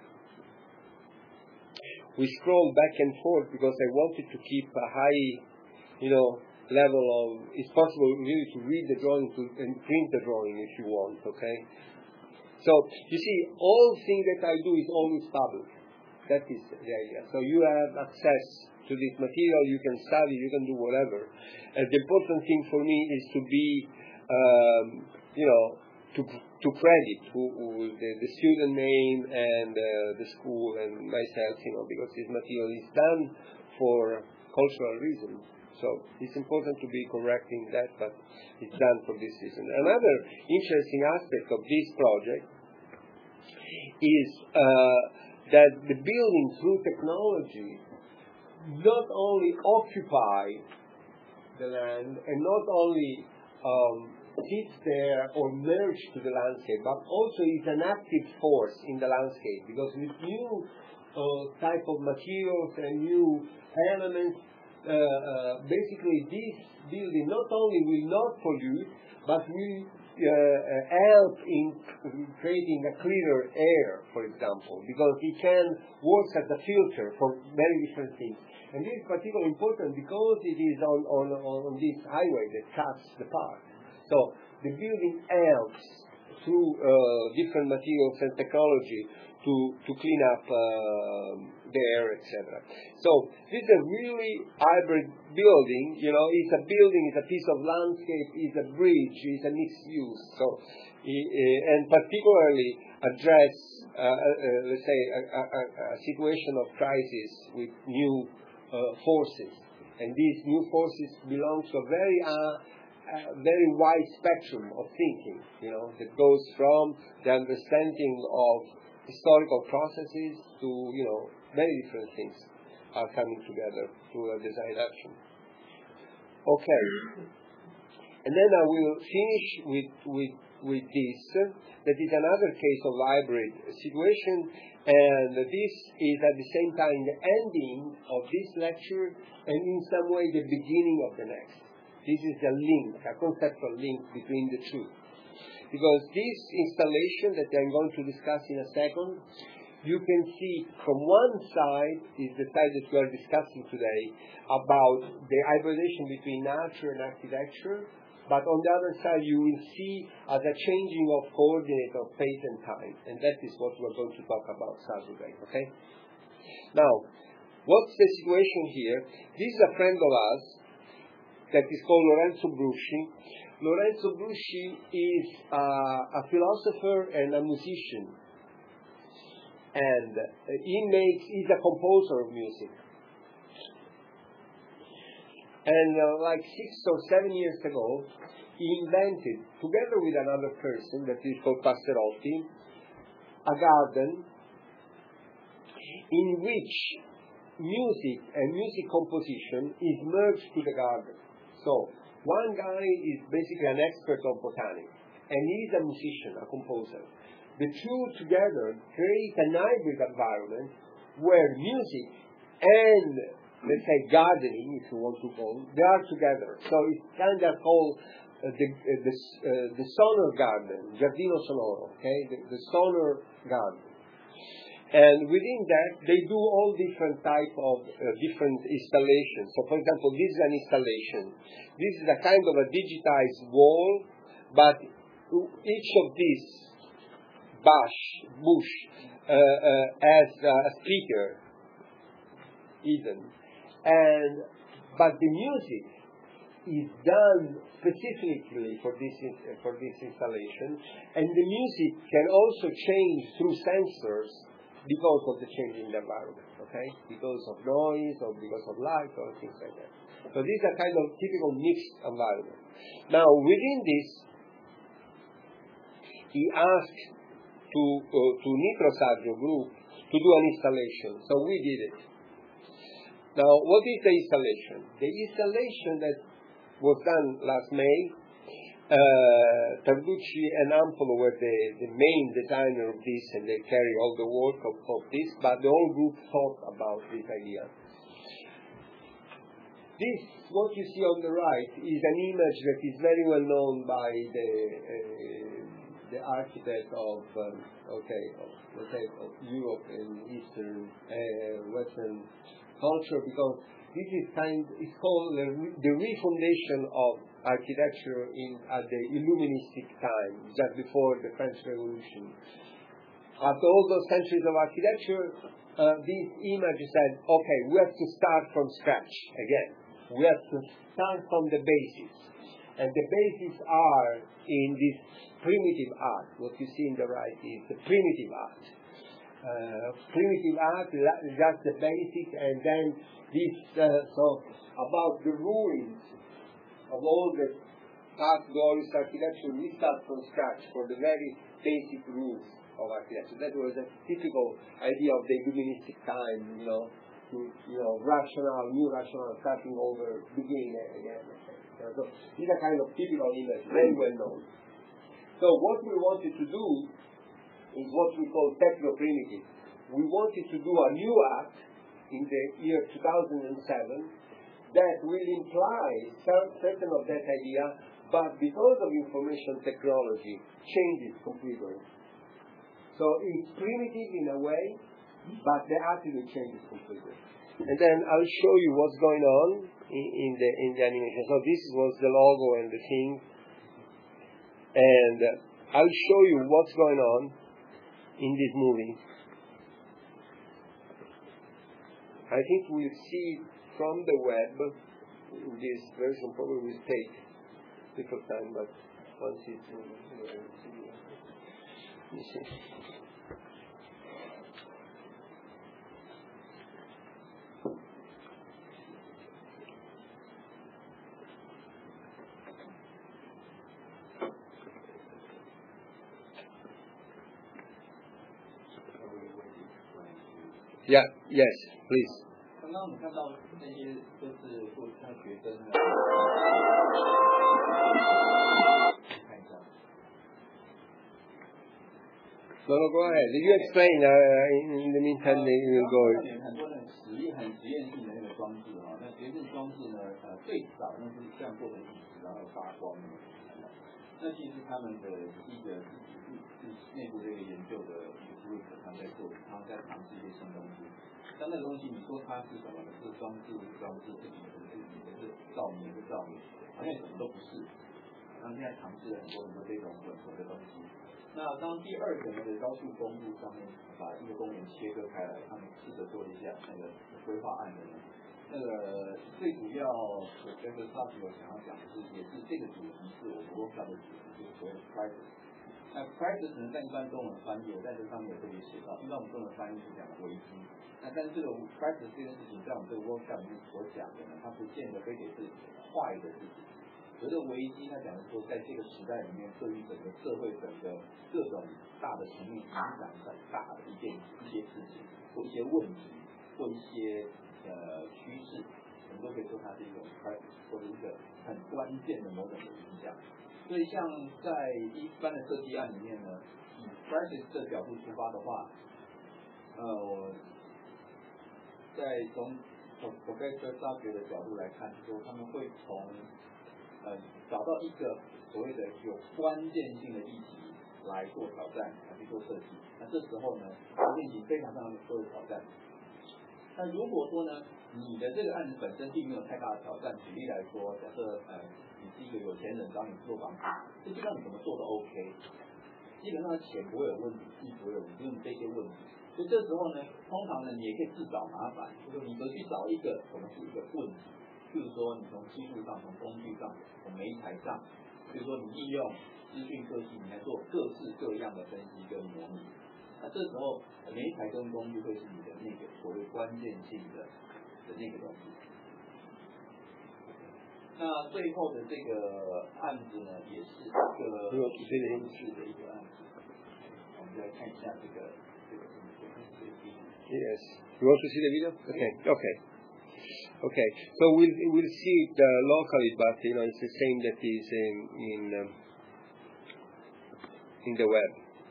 We scroll back and forth because I wanted to keep a high, you know, level of. It's possible really to read the drawing to, and print the drawing if you want. Okay. So you see, all thing that I do is always public. That is the idea. So you have access to this material, you can study, you can do whatever. And the important thing for me is to be, um, you know, to to credit who, who the, the student name and uh, the school and myself, you know, because this material is done for cultural reasons. So it's important to be correcting that, but it's done for this reason. Another interesting aspect of this project is uh, that the building, through technology, not only occupy the land and not only um, sits there or merge to the landscape, but also is an active force in the landscape, because with new uh, type of materials and new elements, uh, uh, basically this building not only will not pollute, but will uh, uh, help in creating a cleaner air, for example, because it can work as a filter for very different things. And this is particularly important because it is on, on, on this highway that cuts the park. So the building helps through uh, different materials and technology to, to clean up uh, the air, et cetera. So this is a really hybrid building. You know, it's a building, it's a piece of landscape, it's a bridge, it's a mixed use. So, and particularly address, uh, uh, let's say, a, a, a situation of crisis with new uh, forces. And these new forces belong to a very uh, a very wide spectrum of thinking, you know, that goes from the understanding of historical processes to, you know, many different things are coming together to a design action. Okay. And then I will finish with, with, with this. That is another case of hybrid situation, and this is at the same time the ending of this lecture and in some way the beginning of the next. This is a link, a conceptual link between the two. Because this installation that I'm going to discuss in a second, you can see from one side is the side that we are discussing today about the hybridization between nature and architecture, but on the other side you will see as a changing of coordinate of space and time, and that is what we're going to talk about Saturday, okay? Now, what's the situation here? This is a friend of ours that is called Lorenzo Bruschi. Lorenzo Bruschi is uh, a philosopher and a musician, and uh, he makes he's a composer of music. And uh, like six or seven years ago, he invented, together with another person that is called Passerotti, a garden in which music and music composition is merged to the garden. So one guy is basically an expert of botanics, and he's a musician, a composer. The two together create an hybrid environment where music and, let's say, gardening, if you want to call it, they are together. So it's kind of called uh, the uh, the, uh, the sonor garden, giardino sonoro, okay, the, the sonor garden. And within that, they do all different type of uh, different installations. So, for example, this is an installation. This is a kind of a digitized wall, but each of these bush, bush uh, uh, has a speaker, even. And but the music is done specifically for this uh, for this installation, and the music can also change through sensors because of the changing environment, okay? Because of noise or because of light or things like that. So this is a kind of typical mixed environment. Now, within this, he asked to uh, to Nitro Saggio group to do an installation. So we did it. Now, what is the installation? The installation that was done last May, uh, Tarducci and Ampolo were the, the main designer of this, and they carry all the work of, of this, but the whole group thought about this idea. This, what you see on the right, is an image that is very well known by the uh, the architect of um, okay, of, let's say of Europe and Eastern, uh, Western culture, because this is kind, it's called the, the refundation of architecture in at the Illuministic time, just before the French Revolution. After all those centuries of architecture, uh, this image said, okay, we have to start from scratch again. We have to start from the basis. And the bases are in this primitive art. What you see in the right is the primitive art. Uh, primitive art, just the basic, and then this, uh, so about the ruins of all the art glorious architecture, we start from scratch for the very basic rules of architecture. That was a typical idea of the illuministic time, you know, to, you know, rational, new rational, starting over, beginning again. Uh, so these are kind of typical images, very well known. So what we wanted to do is what we call techno-primitive. We wanted to do a new act in the year two thousand seven that will imply certain of that idea, but because of information technology, changes completely. So it's primitive in a way, but the attitude changes completely. And then I'll show you what's going on in, in the in the animation. So this was the logo and the thing, and uh, I'll show you what's going on in this movie. I think we'll see from the web. This version probably will take a little time, but once it's in, you see. Yeah, yes, please. 刚刚我们看到那些都是做像学生啊，看一下。 No, no, go ahead. You explain. Uh, in the meantime, they will go. 很多那实验很实验性的那个装置啊，那实验性装置呢，呃，最早那是这样做成椅子，然后发光的。那其实他们的一个是内部这个研究的 group 他们在做，他们在尝试一些新东西。但那个东西你说它是什么呢？是装置装置，是你的是你的是照明是照明，好像什么都不是。他们现在尝试了很多很多这种混合的东西。那当第二个那个高速公路上面把一个公园切割开来，他们试着做一下那个规划案的呢，那个最主要我觉得萨提我想要讲的是，也是这个主题是我们 workshop 的主题，就是所谓的 crisis。那 crisis 可能在一般中文翻译，我在这上面有特别写到，一般我们中文翻译是讲危机。那但是这个 crisis 这件事情，在我们这个 workshop 里面所讲的呢，它不见得非得是坏的事情。所谓的危机，它讲的说，在这个时代里面，对于整个社会整个各种大的层面影响很大的一件一些事情，或一些问题，或一些呃趋势，我们都可以说它是一种 crisis， 或者一个很关键的某种的影响。所以像在一般的设计案里面呢，以 crisis 的角度出发的话，呃，我在从从 professor 大学的角度来看，说他们会从呃找到一个所谓的有关键性的议题来做挑战，来去做设计。那这时候呢，会进行非常非常多的挑战。那如果说呢，你的这个案子本身并没有太大的挑战，举例来说，假设呃你是一个有钱人找你做房子，就基本上你怎么做都 OK， 基本上钱不会有问题，地不会有问题，因为你这些问题。所以这时候呢，通常呢，你也可以自找麻烦，就是你得去找一个什么是一个问题，譬如说你从技术上、从工具上、从媒材上，比如说你利用资讯科技，你来做各式各样的分析跟模拟。那这时候媒材跟工具会是你的那个所谓关键性的的那个东西。那最后的这个案子呢，也是一个类似的一个案子。我们来看一下这个这个。 Yes. You want to see the video? Okay. Okay. Okay. So we'll we'll see it uh, locally, but you know it's the same that is in in, um, in the web.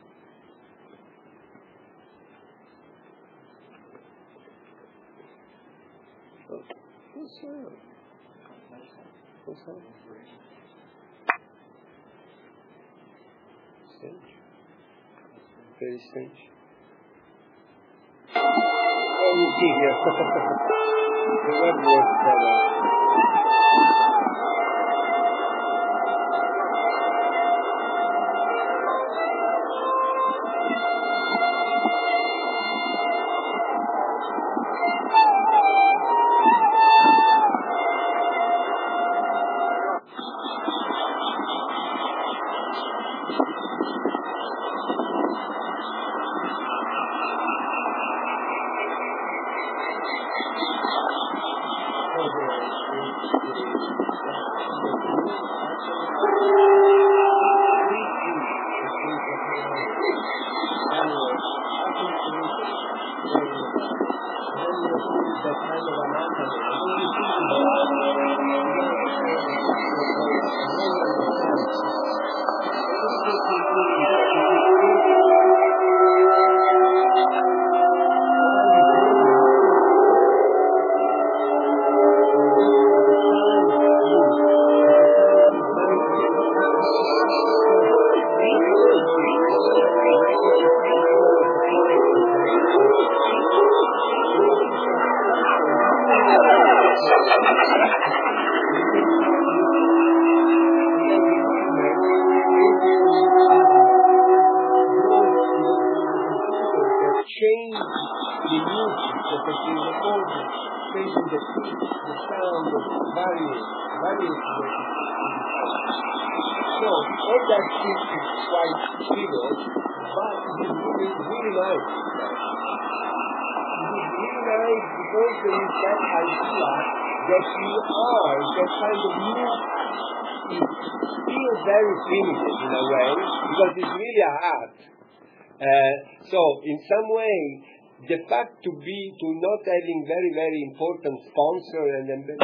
Oh, what's that? What's that? Strange. Very strange. Oh, you see here. The web works better. between the poses, changing the pitch, the sound of various, various ways. So all that shit is quite trivial, but it is really, really nice. It is really nice because there is that idea that you are that kind of new, it feels very primitive in a way, because it's really a art. Uh, so in some way, the fact to be, to not having very, very important sponsor and then the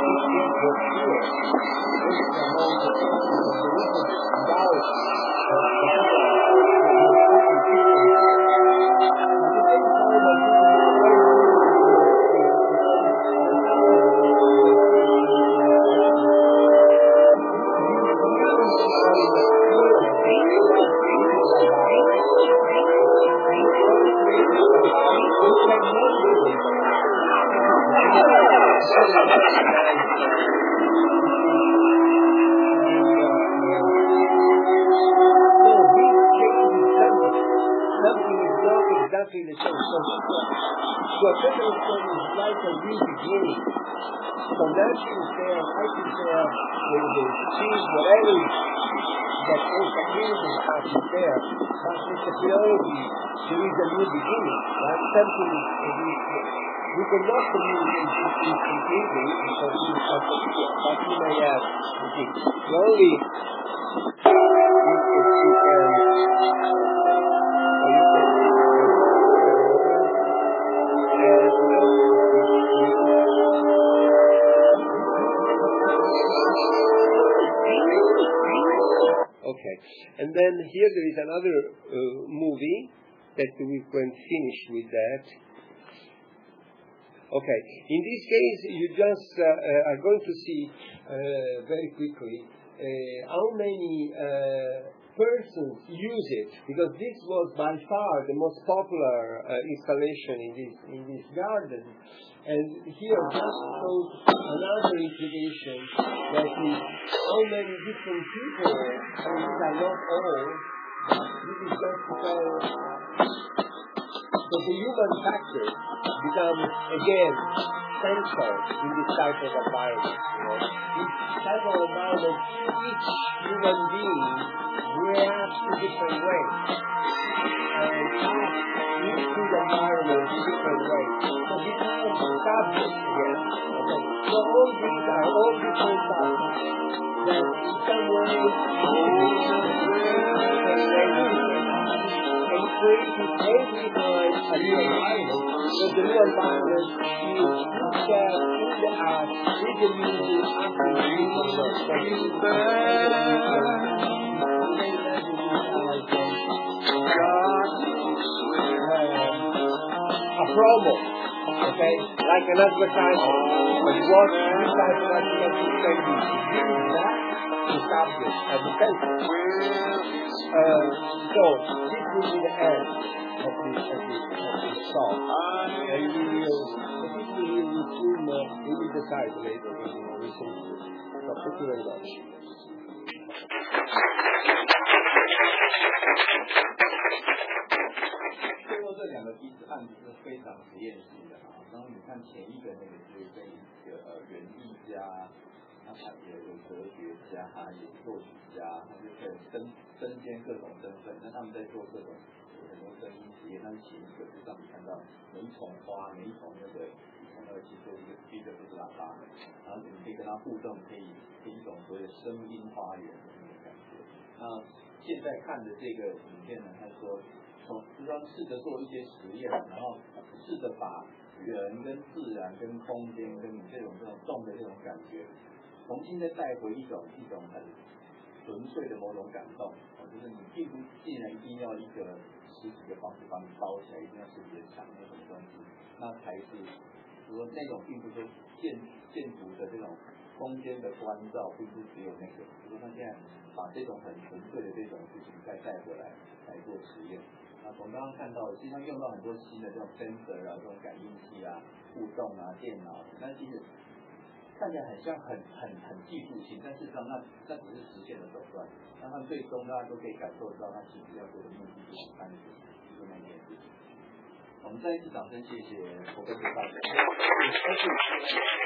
we cannot communicate completely because we have to hear, but we may have okay. The only okay, and then here there is another uh, movie that we can finish with that. Okay, in this case, you just uh, uh, are going to see uh, very quickly uh, how many uh, persons use it, because this was by far the most popular uh, installation in this in this garden. And here just shows another implication that is how many different people, and these are not all. This is just to tell that the human factor becomes again central in this type of environment. You know? This type of environment, each human being reacts in different ways and acts into the environment in different ways. So becomes subjects again. Okay. So all these are all different subjects that in some way and creating every time a new environment. So the new environment is looked at in the art, in the music, after the music. So this is the a promo, okay, like an advertisement. But what this type of advertisement can do is use that to subject at the center. Uh, so this will be the end of this of this of this talk, and we will particularly we will soon uh, we will decide later when we will listen to it. So thank you very much. 最后这两个例子案子是非常实验性的啊。然后你看前一个那个就是跟一个呃园艺家，他也有哲学家，有作曲家，他就可以身身兼各种身份。那他们在做各种很多声音实验，但是前一个就让你看到每一丛花，每一丛那个从那个其实一个一个就是喇叭，然后你可以跟他互动，可以是一种所谓的声音花园的那种感觉。那现在看的这个影片呢，他说。从就说试着做一些实验，然后试着把人跟自然跟空间跟你这种这种动的这种感觉，重新再带回一种一种很纯粹的某种感动。哦，就是你并不既然一定要一个实体的方式把你包起来，一定要实体的墙那种东西，那才是说那种并不是说建建筑的这种空间的关照，并不是只有那个，比如说他现在把这种很纯粹的这种事情再带回来来做实验。那从刚刚看到的，实际上用到很多新的这种 sensor 啊，这种感应器啊，互动啊，电脑，但其实看起来很像很很很技术性，但事实上那那只是实现的手段。那他们最终大家都可以感受到，他其实要做的目的就是看就是那件事情。那我们再一次掌声谢谢 Professor 大家。